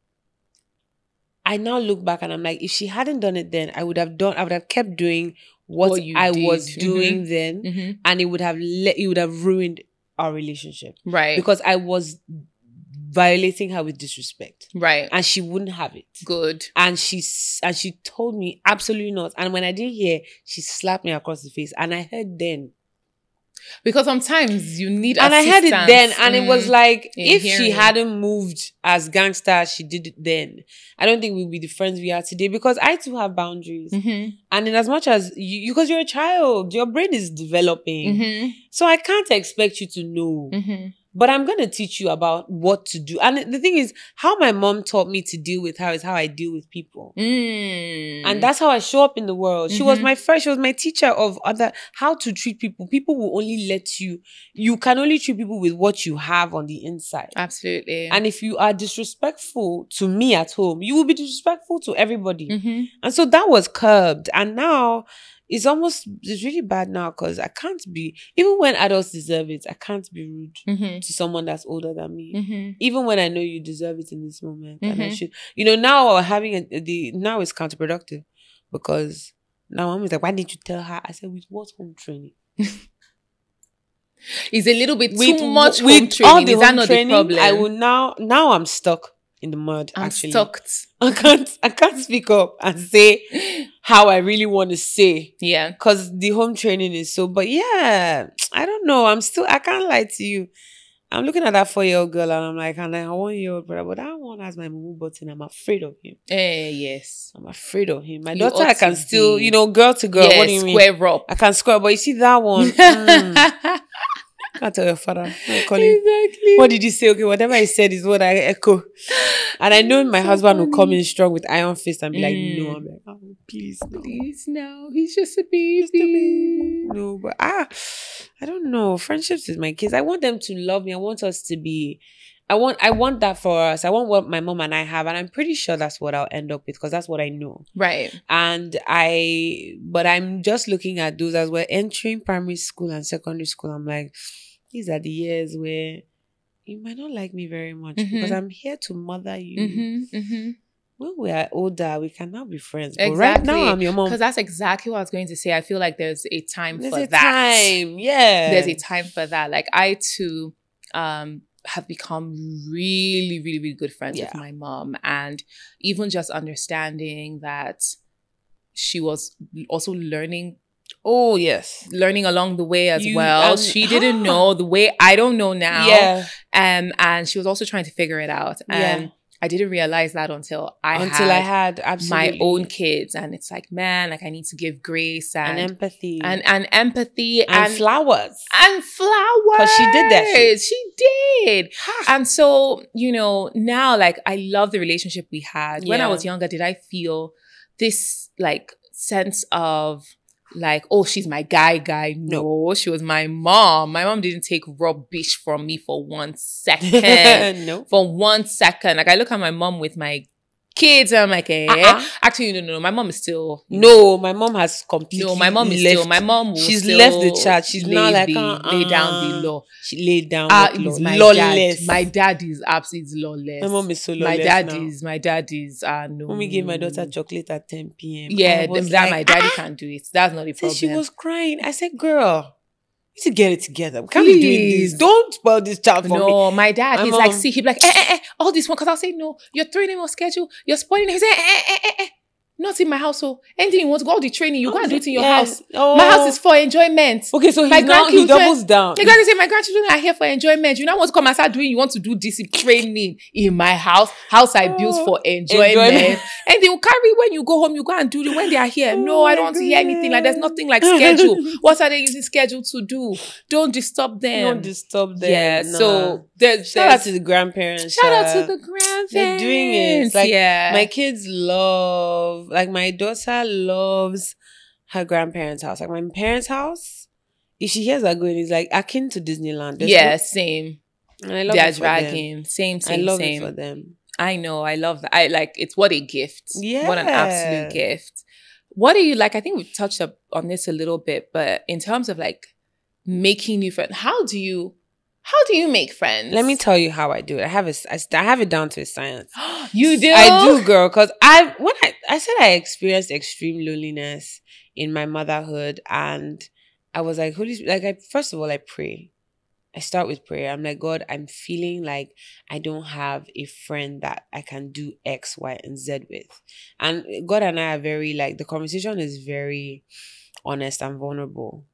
I now look back and I'm like, if she hadn't done it then, I would have done. I would have kept doing what, What you I did. was doing Mhm. then, Mhm. and it would have le- it would have ruined our relationship, Right. because I was violating her with disrespect, right. and she wouldn't have it. Good. And she s- and she told me absolutely not. And when I didn't hear, she slapped me across the face. And I heard then. Because sometimes you need And I heard it assistance. then. And it was Mm. like, in if she hearing. hadn't moved as gangster as she did it then, I don't think we'd be the friends we are today, because I too have boundaries. Mhm. And in as much as you, because you're a child, your brain is developing. Mhm. So I can't expect you to know. Mhm. But I'm going to teach you about what to do. And the thing is, how my mom taught me to deal with her is how I deal with people. Mm. And that's how I show up in the world. She was Mhm. my first, she was my teacher of other, how to treat people. People will only let you, you can only treat people with what you have on the inside. Absolutely. And if you are disrespectful to me at home, you will be disrespectful to everybody. Mhm. And so that was curbed. And now it's almost, it's really bad now, because I can't be, even when adults deserve it, I can't be rude Mhm. to someone that's older than me. Mhm. Even when I know you deserve it in this moment. And I Mhm. should, you know, now having a, the, now it's counterproductive, because now I'm like, why didn't you tell her? I said, with what home training? It's a little bit With- too much with home training. all the Is that home not training, the problem? I will now, now I'm stuck in the mud, I'm actually. stuck. I can't, I can't speak up and say how I really want to say. Yeah. Because the home training is so, but yeah, I don't know. I'm still, I can't lie to you. I'm looking at that four-year-old girl and I'm like, and I one-year-old brother, but that one has my moo button. I'm afraid of him. Eh, yes. I'm afraid of him. My You daughter, ought I can to still, be- you know, girl to girl. Yeah, What do you mean? square up. I can square, but you see that one. mm, can't tell your father. I call him. Exactly. What did you say? Okay, whatever I said is what I echo. And I know my So husband will come funny. in strong with iron fist and be like, Mm. no. I'm like, oh, please, no. Please, no. He's just a baby. Just a baby. No, but ah, I don't know. Friendships with my kids, I want them to love me. I want us to be. I want. I want that for us. I want what my mom and I have, and I'm pretty sure that's what I'll end up with, because that's what I know. Right. And I, but I'm just looking at those as we're entering primary school and secondary school. I'm like, these are the years where you might not like me very much, Mhm. because I'm here to mother you. Mm-hmm. Mm-hmm. When we are older, we can now be friends. But right Exactly. now, I'm your mom. Because that's exactly what I was going to say. I feel like there's a time There's for a that. time, yeah. There's a time for that. Like I too um have become really, really, really good friends with Yeah. my mom. And even just understanding that she was also learning Oh, yes. learning along the way as You- well. and- She didn't know the way I don't know now. Yeah. Um, and she was also trying to figure it out. And Yeah. I didn't realize that until I Until had I had absolutely my own kids. And it's like, man, like I need to give grace and and empathy and, and empathy and, and flowers. and flowers. 'Cause she did that shit. She did. And so, you know, now like I love the relationship we had. When I Yeah. was younger, did I feel this like sense of like, oh, she's my guy guy? No, she was my mom. My mom didn't take rubbish from me for one second. No. For one second. Like I look at my mom with my kids and I'm like, eh. Uh-uh. Actually, no, no, no. My mom is still No, my mom has completely no, my mom is left. still my mom will She's still left the church. She's lay now like the, uh, lay down uh, the law. She laid down Ah, what law? is my Lawless. dad. My dad is absolutely lawless. My mom is so My lawless dad now. is my dad is uh no. Mommy gave my daughter chocolate at ten p.m. Yeah, I was that like, my daddy "Ah." can't do it. That's not a Said problem. she was crying. I said, girl, you need to get it together. We can't be doing Please. this. Don't spoil this child for me. no, my dad, My he's like, mom- see, he'd be like, eh, eh, eh, all this one, because I'll say, no, you're throwing him on schedule, you're spoiling it. He said, eh, eh, eh, eh, eh. Not in my household. Anything you want to go, all the training, you go and do it in your Yes. house. Oh. My house is for enjoyment. Okay, so My he's now, he grandchildren- doubles down. You guys say my grandchildren are here for enjoyment. You now want to come and start doing, you want to do discipline training in my house. House I built Oh, for enjoyment. enjoyment. And they will carry when you go home, you go and do it when they are here. Oh no, I my don't want to hear anything. Like there's God. nothing like schedule. What are they using schedule to do? Don't disturb them. Don't disturb them. Yeah. Nah. So there's, shout out there's- to the grandparents. shout out uh, to the grandparents. They're doing it. Like yeah. my kids love, like my daughter loves her grandparents' house. Like my parents' house, if she hears her going, it's like akin to Disneyland. There's yeah, no- same. and I love They're it for them. dragging. Same, same, I love same. it for them. I know. I love that. I like it's what a gift. Yeah. What an absolute gift. What do you like? I think we've touched up on this a little bit, but in terms of like making new friends, how do you how do you make friends? Let me tell you how I do it. I have it. I, I have it down to a science. You do? I do, girl. Because I when I I said I experienced extreme loneliness in my motherhood, and I was like, Holy Spirit, like I first of all I pray. I start with prayer. I'm like, God, I'm feeling like I don't have a friend that I can do X, Y, and Z with. And God and I are very like the conversation is very honest and vulnerable.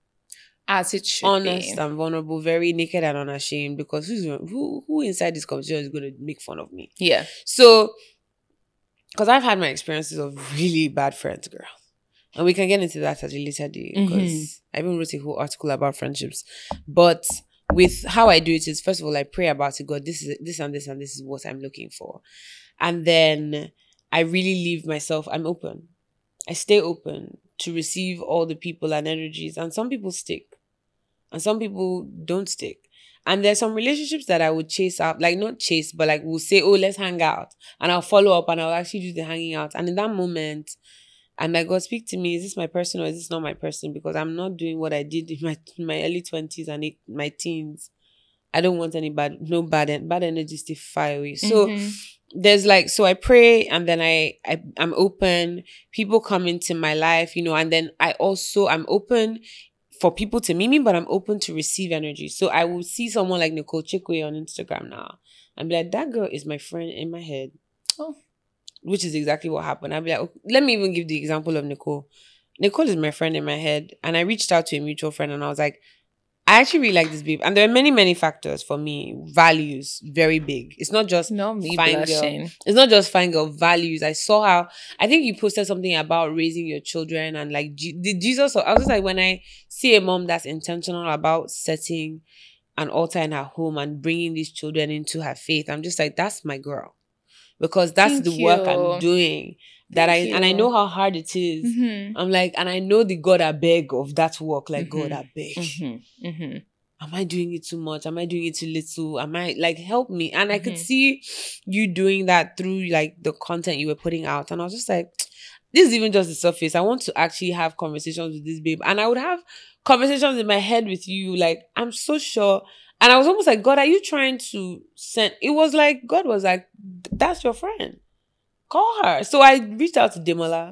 As it should Honest be. and vulnerable, very naked and unashamed. Because who's who who inside this conversation is going to make fun of me? Yeah. So, because I've had my experiences of really bad friends, girl. And we can get into that at a later day. Because Mhm. I even wrote a whole article about friendships. But with how I do it is, first of all, I pray about it. God, this is this and this and this is what I'm looking for. And then I really leave myself, I'm open. I stay open to receive all the people and energies. And some people stick. And some people don't stick. And there's some relationships that I would chase out, like not chase, but like we'll say, oh, let's hang out. And I'll follow up and I'll actually do the hanging out. And in that moment, I'm like, God, speak to me. Is this my person or is this not my person? Because I'm not doing what I did in my in my early twenties and eight, my teens. I don't want any bad, no bad, en- bad energies to fire away. So Mhm. there's like, so I pray and then I, I, I'm open. People come into my life, you know, and then I also, I'm open for people to meet me, but I'm open to receive energy. So I will see someone like Nicole Chikwe on Instagram now and be like, that girl is my friend in my head. Oh. Which is exactly what happened. I'll be like, okay, let me even give the example of Nicole. Nicole is my friend in my head. And I reached out to a mutual friend and I was like, I actually really like this babe. And there are many, many factors for me. Values, very big. It's not just No, me fine girl. blushing. It's not just fine girl. Values. I saw how, I think you posted something about raising your children and like, G- did Jesus, I was just like, when I see a mom that's intentional about setting an altar in her home and bringing these children into her faith, I'm just like, that's my girl. Because that's Thank the work you. I'm doing. That Thank I and I you. know how hard it is. Mhm. I'm like, and I know the God I beg of that work. Like, Mhm. God I beg. Mhm. Mhm. Am I doing it too much? Am I doing it too little? Am I like help me? And I could Mhm. see you doing that through like the content you were putting out. And I was just like, this is even just the surface. I want to actually have conversations with this babe. And I would have conversations in my head with you. Like, I'm so sure. And I was almost like, God, are you trying to send? It was like, God was like, that's your friend. Call her. So I reached out to Demola.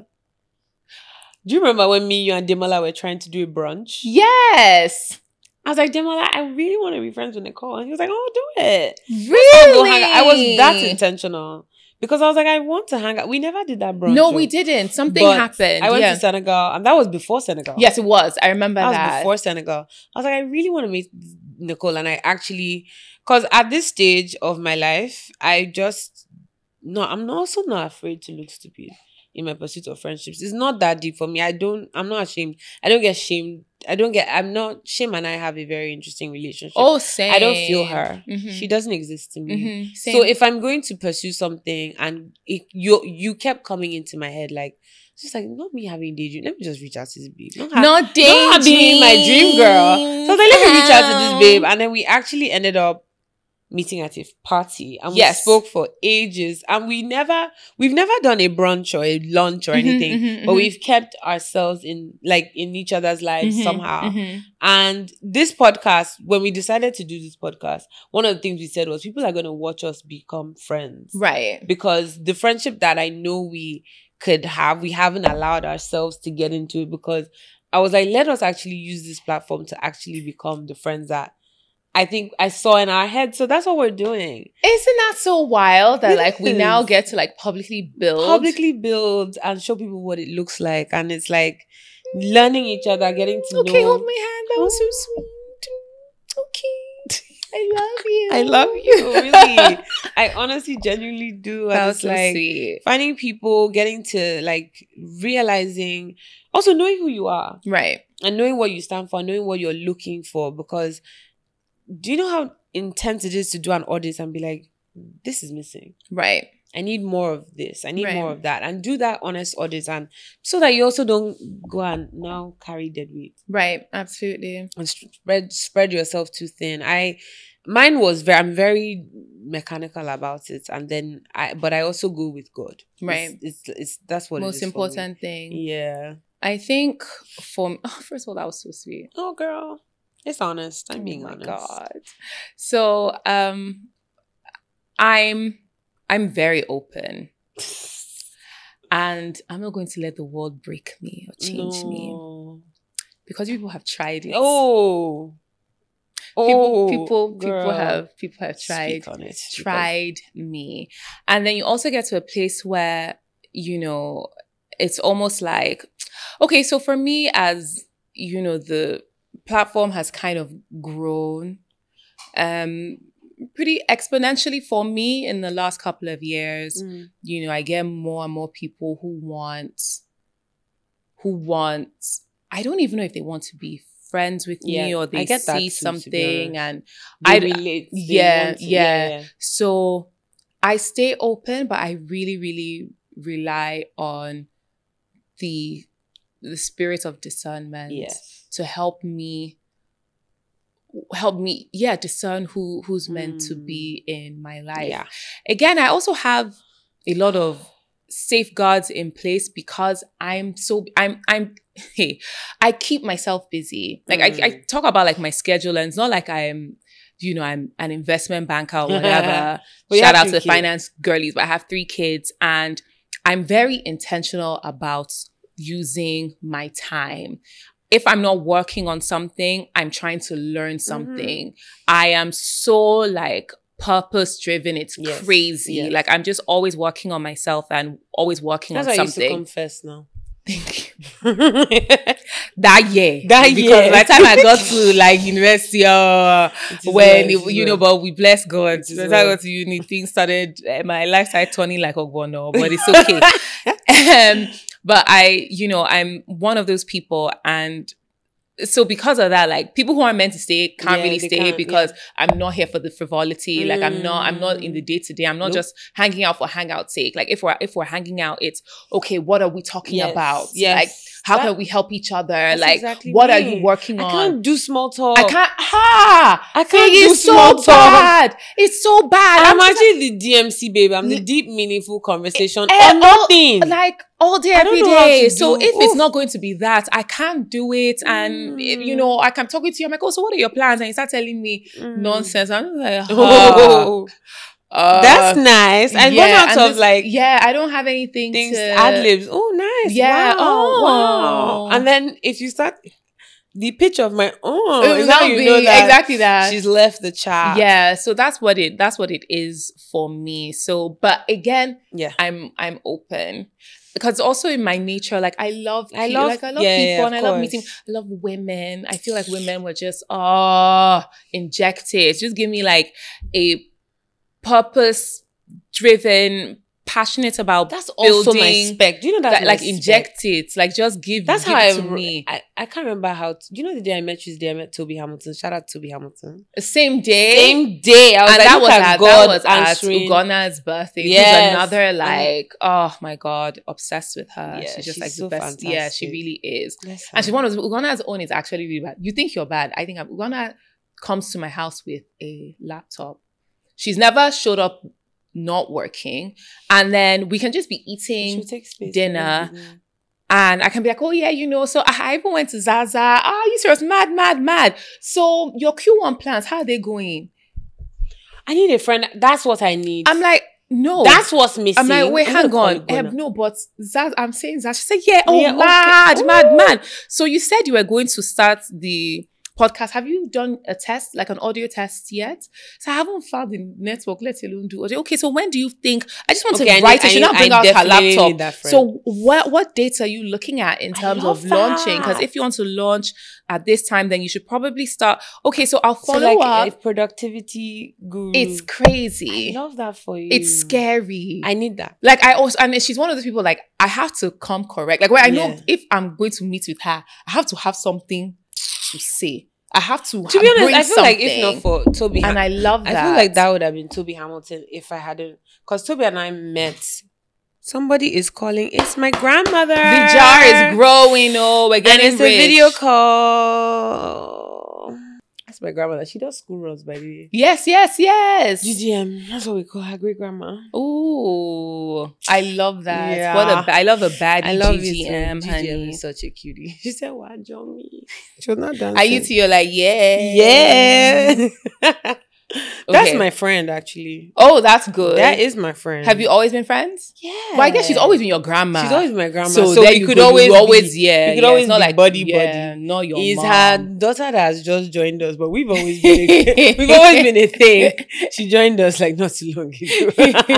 Do you remember when me, you, and Demola were trying to do a brunch? Yes. I was like, Demola, I really want to be friends with Nicole. And he was like, oh, do it. Go Really? hang out. I was that intentional. because I was like, I want to hang out. We never did that brunch. No, oh. we didn't. Something But happened. I went yeah. to Senegal, and that was before Senegal. Yes, it was. I remember that. that. was before Senegal. I was like, I really want to meet Nicole, and I actually, because at this stage of my life, I just no, I'm also not afraid to look stupid in my pursuit of friendships. It's not that deep for me. I don't. I'm not ashamed. I don't get shamed. I don't get. I'm not. Shame and I have a very interesting relationship. Oh, same. I don't feel her. Mhm. She doesn't exist to me. Mhm. Same. So if I'm going to pursue something and it, you you kept coming into my head like, it's just like, not me having daydream. Let me just reach out to this babe. Not, ha- Not daydream. not being my dream girl. So I was like, let me reach out to this babe. And then we actually ended up meeting at a party. And Yes. we spoke for ages. And we never, we've never done a brunch or a lunch or Mhm, anything. mhm, But mhm. we've kept ourselves in, like, in each other's lives Mhm, somehow. mhm. And this podcast, when we decided to do this podcast, one of the things we said was people are going to watch us become friends. Right. Because the friendship that I know we could have, we haven't allowed ourselves to get into it, because I was like, let us actually use this platform to actually become the friends that I think I saw in our head. So that's what we're doing. Isn't that so wild that It like we is. now get to like publicly build? Publicly build and show people what it looks like. And it's like learning each other, getting to Okay, know. hold my hand. That was so sweet. Okay. I love you. I love you, really. I honestly, genuinely do. That And was it's so like sweet. finding people, getting to like realizing, also knowing who you are Right. and knowing what you stand for, knowing what you're looking for. Because do you know how intense it is to do an audit and be like, this is missing. Right. I need more of this. I need Right. more of that. And do that honest audit, and so that you also don't go and now carry dead weight Right. Absolutely. and spread spread yourself too thin. I mine was very I'm very mechanical about it, and then I but I also go with God. Right. It's it's, it's that's what it Most is for me. important thing. Yeah. I think for oh, first of all, that was so sweet. Oh girl, it's honest. I'm being oh my honest. God. So um, I'm I'm very open, and I'm not going to let the world break me or change me, No. because people have tried it. Oh. people, Oh, people, people girl. have people have tried Speak on it. because- tried me, and then you also get to a place where you know it's almost like, okay, so for me, as you know, the platform has kind of grown um pretty exponentially for me in the last couple of years. Mm. You know, I get more and more people who want who want I don't even know if they want to be friends with me, Yeah, or I they get that see too, to be something honest. and They I relate. They yeah, want to- yeah. So I stay open, but I really, really rely on the the spirit of discernment Yes. to help me help me, yeah, discern who who's meant to Mm. be in my life. Yeah. Again, I also have a lot of safeguards in place because I'm so I'm I'm hey, I keep myself busy. Like I, I Mm. talk about like my schedule, and it's not like I'm, you know, I'm an investment banker or whatever. But you Shout have out to three the kids. finance girlies, but I have three kids, and I'm very intentional about using my time. If I'm not working on something, I'm trying to learn something. I am so like purpose driven. It's Yes, crazy. yes. Like I'm just always working on myself and always working That's on why I used to something. confess now. Thank you. That year. That because year. by the time I got to like university or It is when, well, it it- is you know, well. but we bless God. It is By the time I well. got to uni, things started, uh, my life started turning like a guano, but it's okay. um, but I, you know, I'm one of those people, and so because of that, like people who are meant to stay can't Yeah, really they stay can't, because I'm not here for the frivolity. Like I'm not, I'm not in the Mm. day to day. I'm not Nope. just hanging out for hangout sake. Like if we're if we're hanging out, it's okay. What are we talking Yes, about? yes. Like how That- can we help each other? that's Like exactly what are me. you working I on? can't do small talk. I can't. Ha! I can't It do is so small talk. bad. It's so bad. I'm just actually the D M C babe. I'm the N- deep, meaningful conversation Eh, or all- nothing. like all day, I don't every know how day. to So do- if it's oof. not going to be that, I can't do it. And if, you Mm. know, like I'm talking to you, I'm like, oh, so what are your plans? And you start telling me Mm. nonsense. I'm like, ah, Oh, uh, that's nice. I yeah, run out and of this- like yeah, I don't have anything things, to ad libs. Oh, nice. Yeah, Wow. oh. Wow. And then if you start, the pitch of my own. It Is will how not you be know that exactly that. she's left the chat. Yeah, so that's what it that's what it is for me. So, but again, Yeah. I'm I'm open. Because also in my nature, like I love, I pe- love- like I love yeah, people yeah, and I of love course. meeting. I love women. I feel like women were just oh injected. Just give me like a purpose-driven, passionate about That's also my building. spec. Do you know that's That, my like spec? inject it, like just give. That's give how it I, to re- me. I I can't remember how. To, you know the day I met you, is the day I met Toby Hamilton. Shout out Toby Hamilton. Same day, Same day. I was and like, that look was at at God that was answering. at Ugona's birthday. Who's Yes. another like oh my god, obsessed with her. Yeah, she's just she's like so the best. Yeah, she fantastic. really is. Bless her. And she's one of those. Ugona's own is actually really bad. You think you're bad? I think I'm, Ugona comes to my house with a laptop. She's never showed up not working, and then we can just be eating She'll take space. dinner. And I can be like, oh yeah, you know, so I even went to Zaza. Ah, you serious? Mad, mad, mad. So your Q one plans, how are they going? I need a friend. That's what I need. I'm like, no. That's what's missing. I'm like, wait, I'm hang gonna on. call Um, Ugona. no, but Zaz, I'm saying Zaz. She said, yeah, oh, Yeah, okay. mad, Ooh. mad, mad. So you said you were going to start the podcast. Have you done a test, like an audio test yet? So I haven't found the network, let alone do audio. Okay, so when do you think, I just want Okay, I to write need- it. She I not need- bring I out her definitely need laptop. that friend. So what, what dates are you looking at in I terms love of launching? Because that. if you want to launch at this time, then you should probably start. Okay, so I'll follow so like up. a productivity guru. It's crazy. I love that for you. It's scary. I need that. Like I also, and she's one of those people like I have to come correct. Like where I know Yeah. if I'm going to meet with her, I have to have something to say. I have to. To be honest, bring I feel like if something. not for Toby, and I love that. I feel like that would have been Toby Hamilton if I hadn't, because Toby and I met. Somebody is calling. It's my grandmother. The jar is growing. Oh, we're and getting it's rich. a video call. That's my grandmother. She does school runs, by the way. Yes, yes, yes. G G M. That's what we call her great grandma. Ooh, I love that. Yeah. What a ba- I love a bad I love G G M, it. G G M honey. is such a cutie. She said, "Why, Johnny?" She was not dancing. Are you two? You're like, yeah, Yeah. That's Okay. my friend, actually. Oh, that's good. That is my friend. Have you always been friends? Yeah. Well, I guess she's always been your grandma. She's always my grandma. So, So, there we you could go. always, You always, be, yeah, we could yeah. always it's not be like buddy yeah, buddy. not your Is mom. her daughter that has just joined us, but we've always been a, we've always been a thing. She joined us like not too long ago.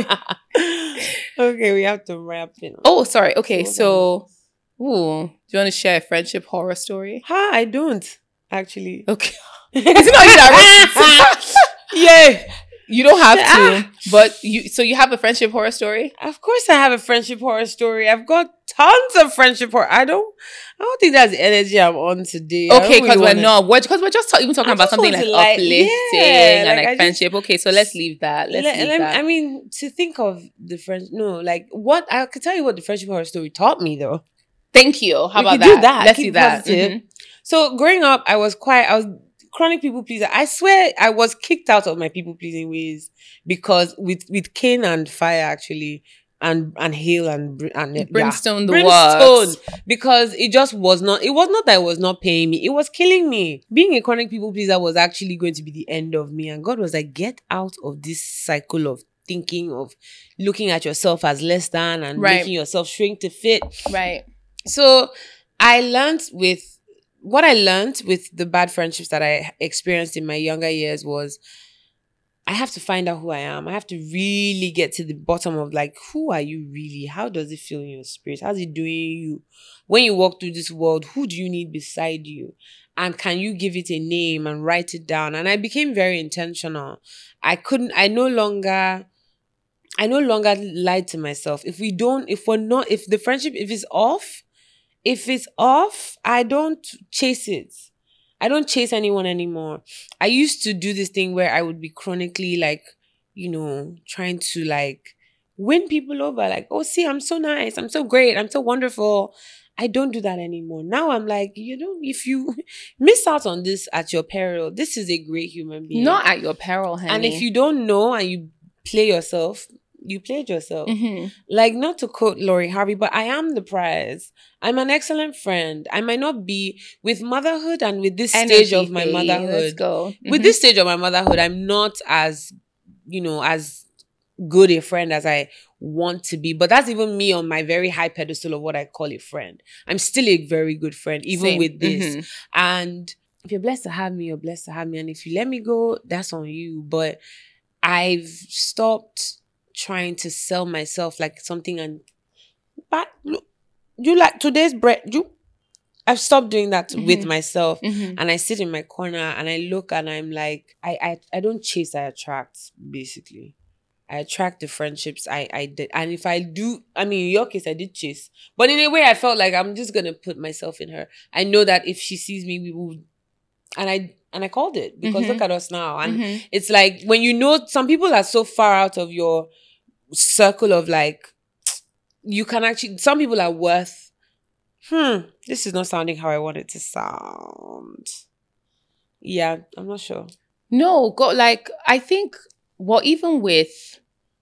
Okay, we have to wrap it. up. Oh, sorry. Okay, So so, ooh, do you want to share a friendship horror story? Ha, I don't actually. Okay, is it not direct? Yeah, You don't have to, but you. So you have a friendship horror story? of course I have a friendship horror story. I've got tons of friendship horror. I don't, I don't think that's the energy I'm on today. I Okay, don't because really we're wanna- not. We're because we're just ta- even talking I about just something want like to, like, uplifting yeah, and like, like, I just- friendship. Okay, so let's leave that. Let's Let- leave let me- that. I mean, to think of the friend, no, like what I could tell you what the friendship horror story taught me though. Thank you. How We about could that? do that. Let's Keep do that. positive. Mhm. So growing up, I was quite, I was chronic people pleaser. I swear I was kicked out of my people pleasing ways because with, with cane and fire actually, and, and hail and, br- and yeah. Brimstone, the Brimstone, works. because it just was not, it was not that it was not paying me, it was killing me. Being a chronic people pleaser was actually going to be the end of me, and God was like, get out of this cycle of thinking of looking at yourself as less than and Right. making yourself shrink to fit. Right. So I learned with what I learned with the bad friendships that I experienced in my younger years was I have to find out who I am. I have to really get to the bottom of like, who are you really? How does it feel in your spirit? How's it doing you? When you walk through this world, who do you need beside you? And can you give it a name and write it down? And I became very intentional. I couldn't, I no longer, I no longer lied to myself. If we don't, if we're not, if the friendship, if it's off, if it's off, I don't chase it. I don't chase anyone anymore. I used to do this thing where I would be chronically like, you know, trying to like win people over. Like, oh, see, I'm so nice. I'm so great. I'm so wonderful. I don't do that anymore. Now I'm like, you know, if you miss out on this at your peril, this is a great human being. Not at your peril, honey. And if you don't know and you play yourself, you played yourself. Mhm. Like, not to quote Lori Harvey, but I am the prize. I'm an excellent friend. I might not be with motherhood and with this Energy, stage of my babe. Let's motherhood. go. With Mhm. this stage of my motherhood, I'm not as, you know, as good a friend as I want to be. But that's even me on my very high pedestal of what I call a friend. I'm still a very good friend, even Same. with this. Mm-hmm. And if you're blessed to have me, you're blessed to have me. And if you let me go, that's on you. But I've stopped trying to sell myself like something. And but look, you like today's bread, you I've stopped doing that mm-hmm. with myself. Mm-hmm. And I sit in my corner and I look and I'm like, I, I, I don't chase, I attract, basically. I attract the friendships I, I did. And if I do, I mean, in your case, I did chase. But in a way, I felt like I'm just going to put myself in her. I know that if she sees me, we will... And I and I called it. Because mm-hmm. look at us now. And mm-hmm. it's like, when you know, some people are so far out of your circle of like, you can actually... Some people are worth... Hmm, this is not sounding how I want it to sound. Yeah, I'm not sure. No, go, like, I think... Well, even with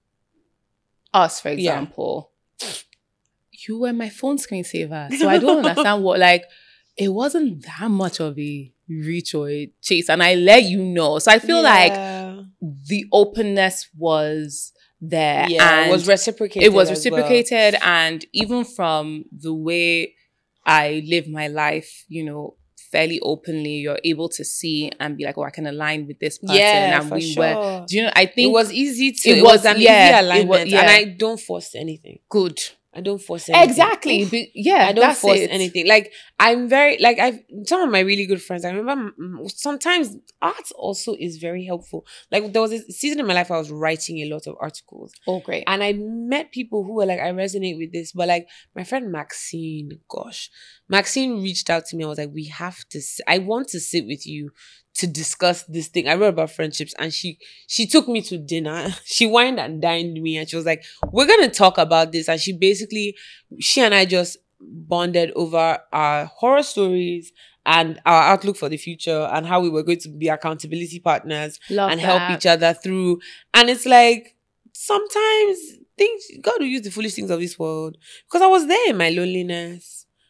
us, for example, yeah. you were my phone screensaver. So I don't understand what, like, it wasn't that much of a reach or a chase. And I let you know. So I feel yeah. like the openness was there. Yeah, and it was reciprocated. It was reciprocated. Well. And even from the way I live my life, you know, fairly openly, you're able to see and be like, oh, I can align with this person. Yeah, and for we sure. were, do you know, I think it was easy to, it, it was, was an yeah, easy alignment. Was, yeah. And I don't force anything. Good. I don't force anything. Exactly. But yeah, I don't that's force it. anything. Like, I'm very, like, I've, some of my really good friends, I remember sometimes art also is very helpful. Like, there was a season in my life I was writing a lot of articles. Oh, great. And I met people who were like, I resonate with this. But like, my friend Maxine, gosh, Maxine reached out to me. I was like, we have to, s- I want to sit with you to discuss this thing. I wrote about friendships and she she took me to dinner. She wined and dined me and she was like, we're going to talk about this. And she basically, she and I just bonded over our horror stories and our outlook for the future and how we were going to be accountability partners Love and that. help each other through. And it's like, sometimes things, God will use the foolish things of this world. Because I was there in my loneliness,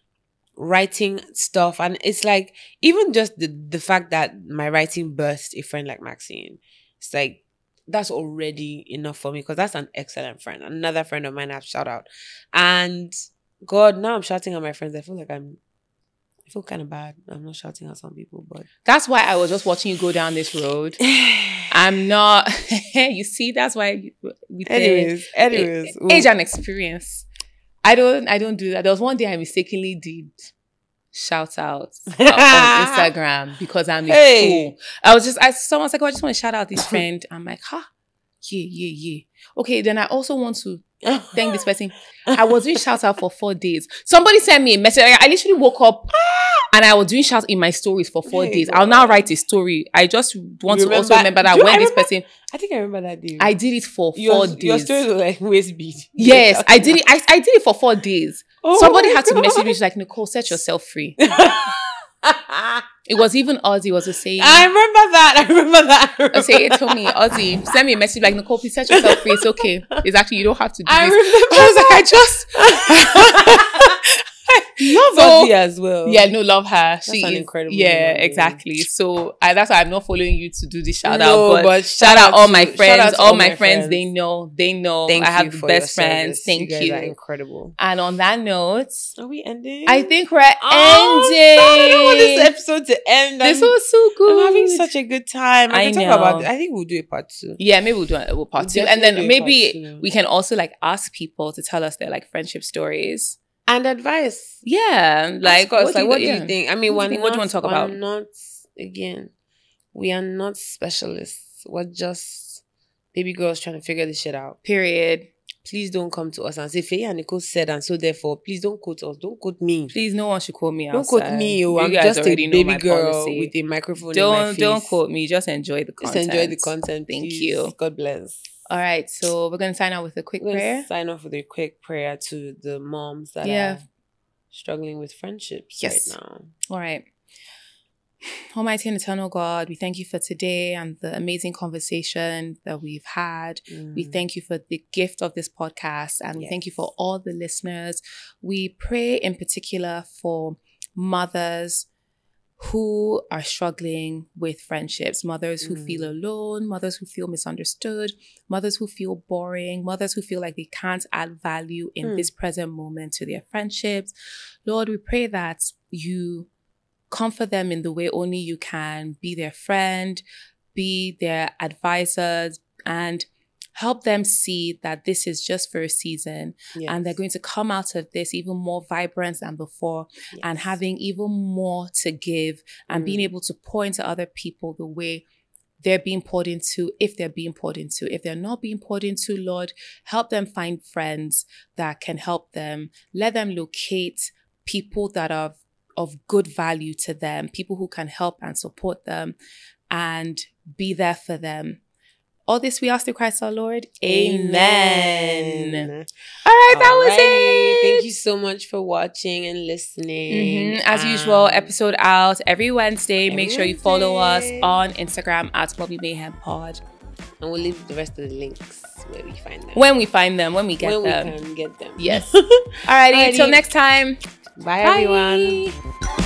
writing stuff, and it's like, even just the the fact that my writing burst a friend like Maxine, it's like, that's already enough for me, because that's an excellent friend. Another friend of mine, I've shout out. And God, now I'm shouting at my friends. I feel like I'm I feel kind of bad. I'm not shouting at some people, but that's why I was just watching you go down this road. I'm not you see, that's why we anyways think, anyways age and experience. I don't I don't do that. There was one day I mistakenly did shout out uh, on Instagram because I'm a hey. fool. I was just I someone's like, oh, I just want to shout out this friend. I'm like, huh? Yeah, yeah, yeah. Okay, then I also want to thank this person. I was doing shout out for four days. Somebody sent me a message. I, I literally woke up and I was doing shout in my stories for four hey, days. God. I'll now write a story. I just want remember, to also remember that when this person. I think I remember that day. I did it for your, four days. Your stories were like waist beat. Yes, I did it. I, I did it for four days. Oh Somebody had God. to message me. She's like, Nicole, set yourself free. It was even Ozzy was saying. I remember that. I remember that. I remember say it to me, Ozzy. Send me a message like, Nicole, please set yourself free. It's okay. It's actually, you don't have to do I this. Remember I was like, I just love so, Ozzy as well. Yeah, no, love her. That's she an is incredible. Yeah, woman, exactly. So I, that's why I'm not following you to do this shout no, out. But, but shout out all to, my friends. All, all my, my friends, friends. they know. They know. Thank I have you the for best your friends. service. Thank you. Guys you. Are incredible. And on that note, are we ending? I think we're oh, ending. I don't want this episode to end. This I'm, was so good. I'm having such a good time. I, I can talk know. about. I think we'll do a part two. Yeah, maybe we'll do a we'll part we'll two, and then maybe two. we can also like ask people to tell us their like friendship stories. And advice. Yeah. Like, us, what, like, do, what you, do yeah. you think? I mean, what we're do you, not, what do you want to talk we're about? not, again, we are not specialists. We're just baby girls trying to figure this shit out. Period. Please don't come to us and say, Faye and Nicole said, and so therefore, please don't quote us. Don't quote me. Please, no one should quote me Don't outside. quote me. Oh, you I'm guys just a already know baby my girl policy. with a microphone don't, in my face. Don't quote me. Just enjoy the content. Just enjoy the content. Thank please. you. God bless. All right. So we're going to sign out with a quick we're prayer. Sign off with a quick prayer to the moms that yeah. are struggling with friendships yes. right now. All right. Almighty and eternal God, we thank you for today and the amazing conversation that we've had. Mm. We thank you for the gift of this podcast, and we yes. thank you for all the listeners. We pray in particular for mothers who are struggling with friendships, mothers who Mm. feel alone, mothers who feel misunderstood, mothers who feel boring, mothers who feel like they can't add value in Mm. this present moment to their friendships. Lord, we pray that you comfort them in the way only you can, be their friend, be their advisors, and help them see that this is just for a season Yes. and they're going to come out of this even more vibrant than before Yes. and having even more to give and being Mm. able to pour into other people the way they're being poured into, if they're being poured into. If they're not being poured into, Lord, help them find friends that can help them. Let them locate people that are of good value to them, people who can help and support them and be there for them. All this we ask through Christ our Lord. Amen. Amen. All right, that was Alrighty. it. Thank you so much for watching and listening. Mhm. As usual, Um, episode out every Wednesday. every Make sure you follow us Wednesday. on Instagram at Bobby Mayhem Pod. And we'll leave the rest of the links where we find them. When we find them, when we get when them. we can get them. Yes. Alrighty, Alrighty. until next time. Bye, Bye. everyone.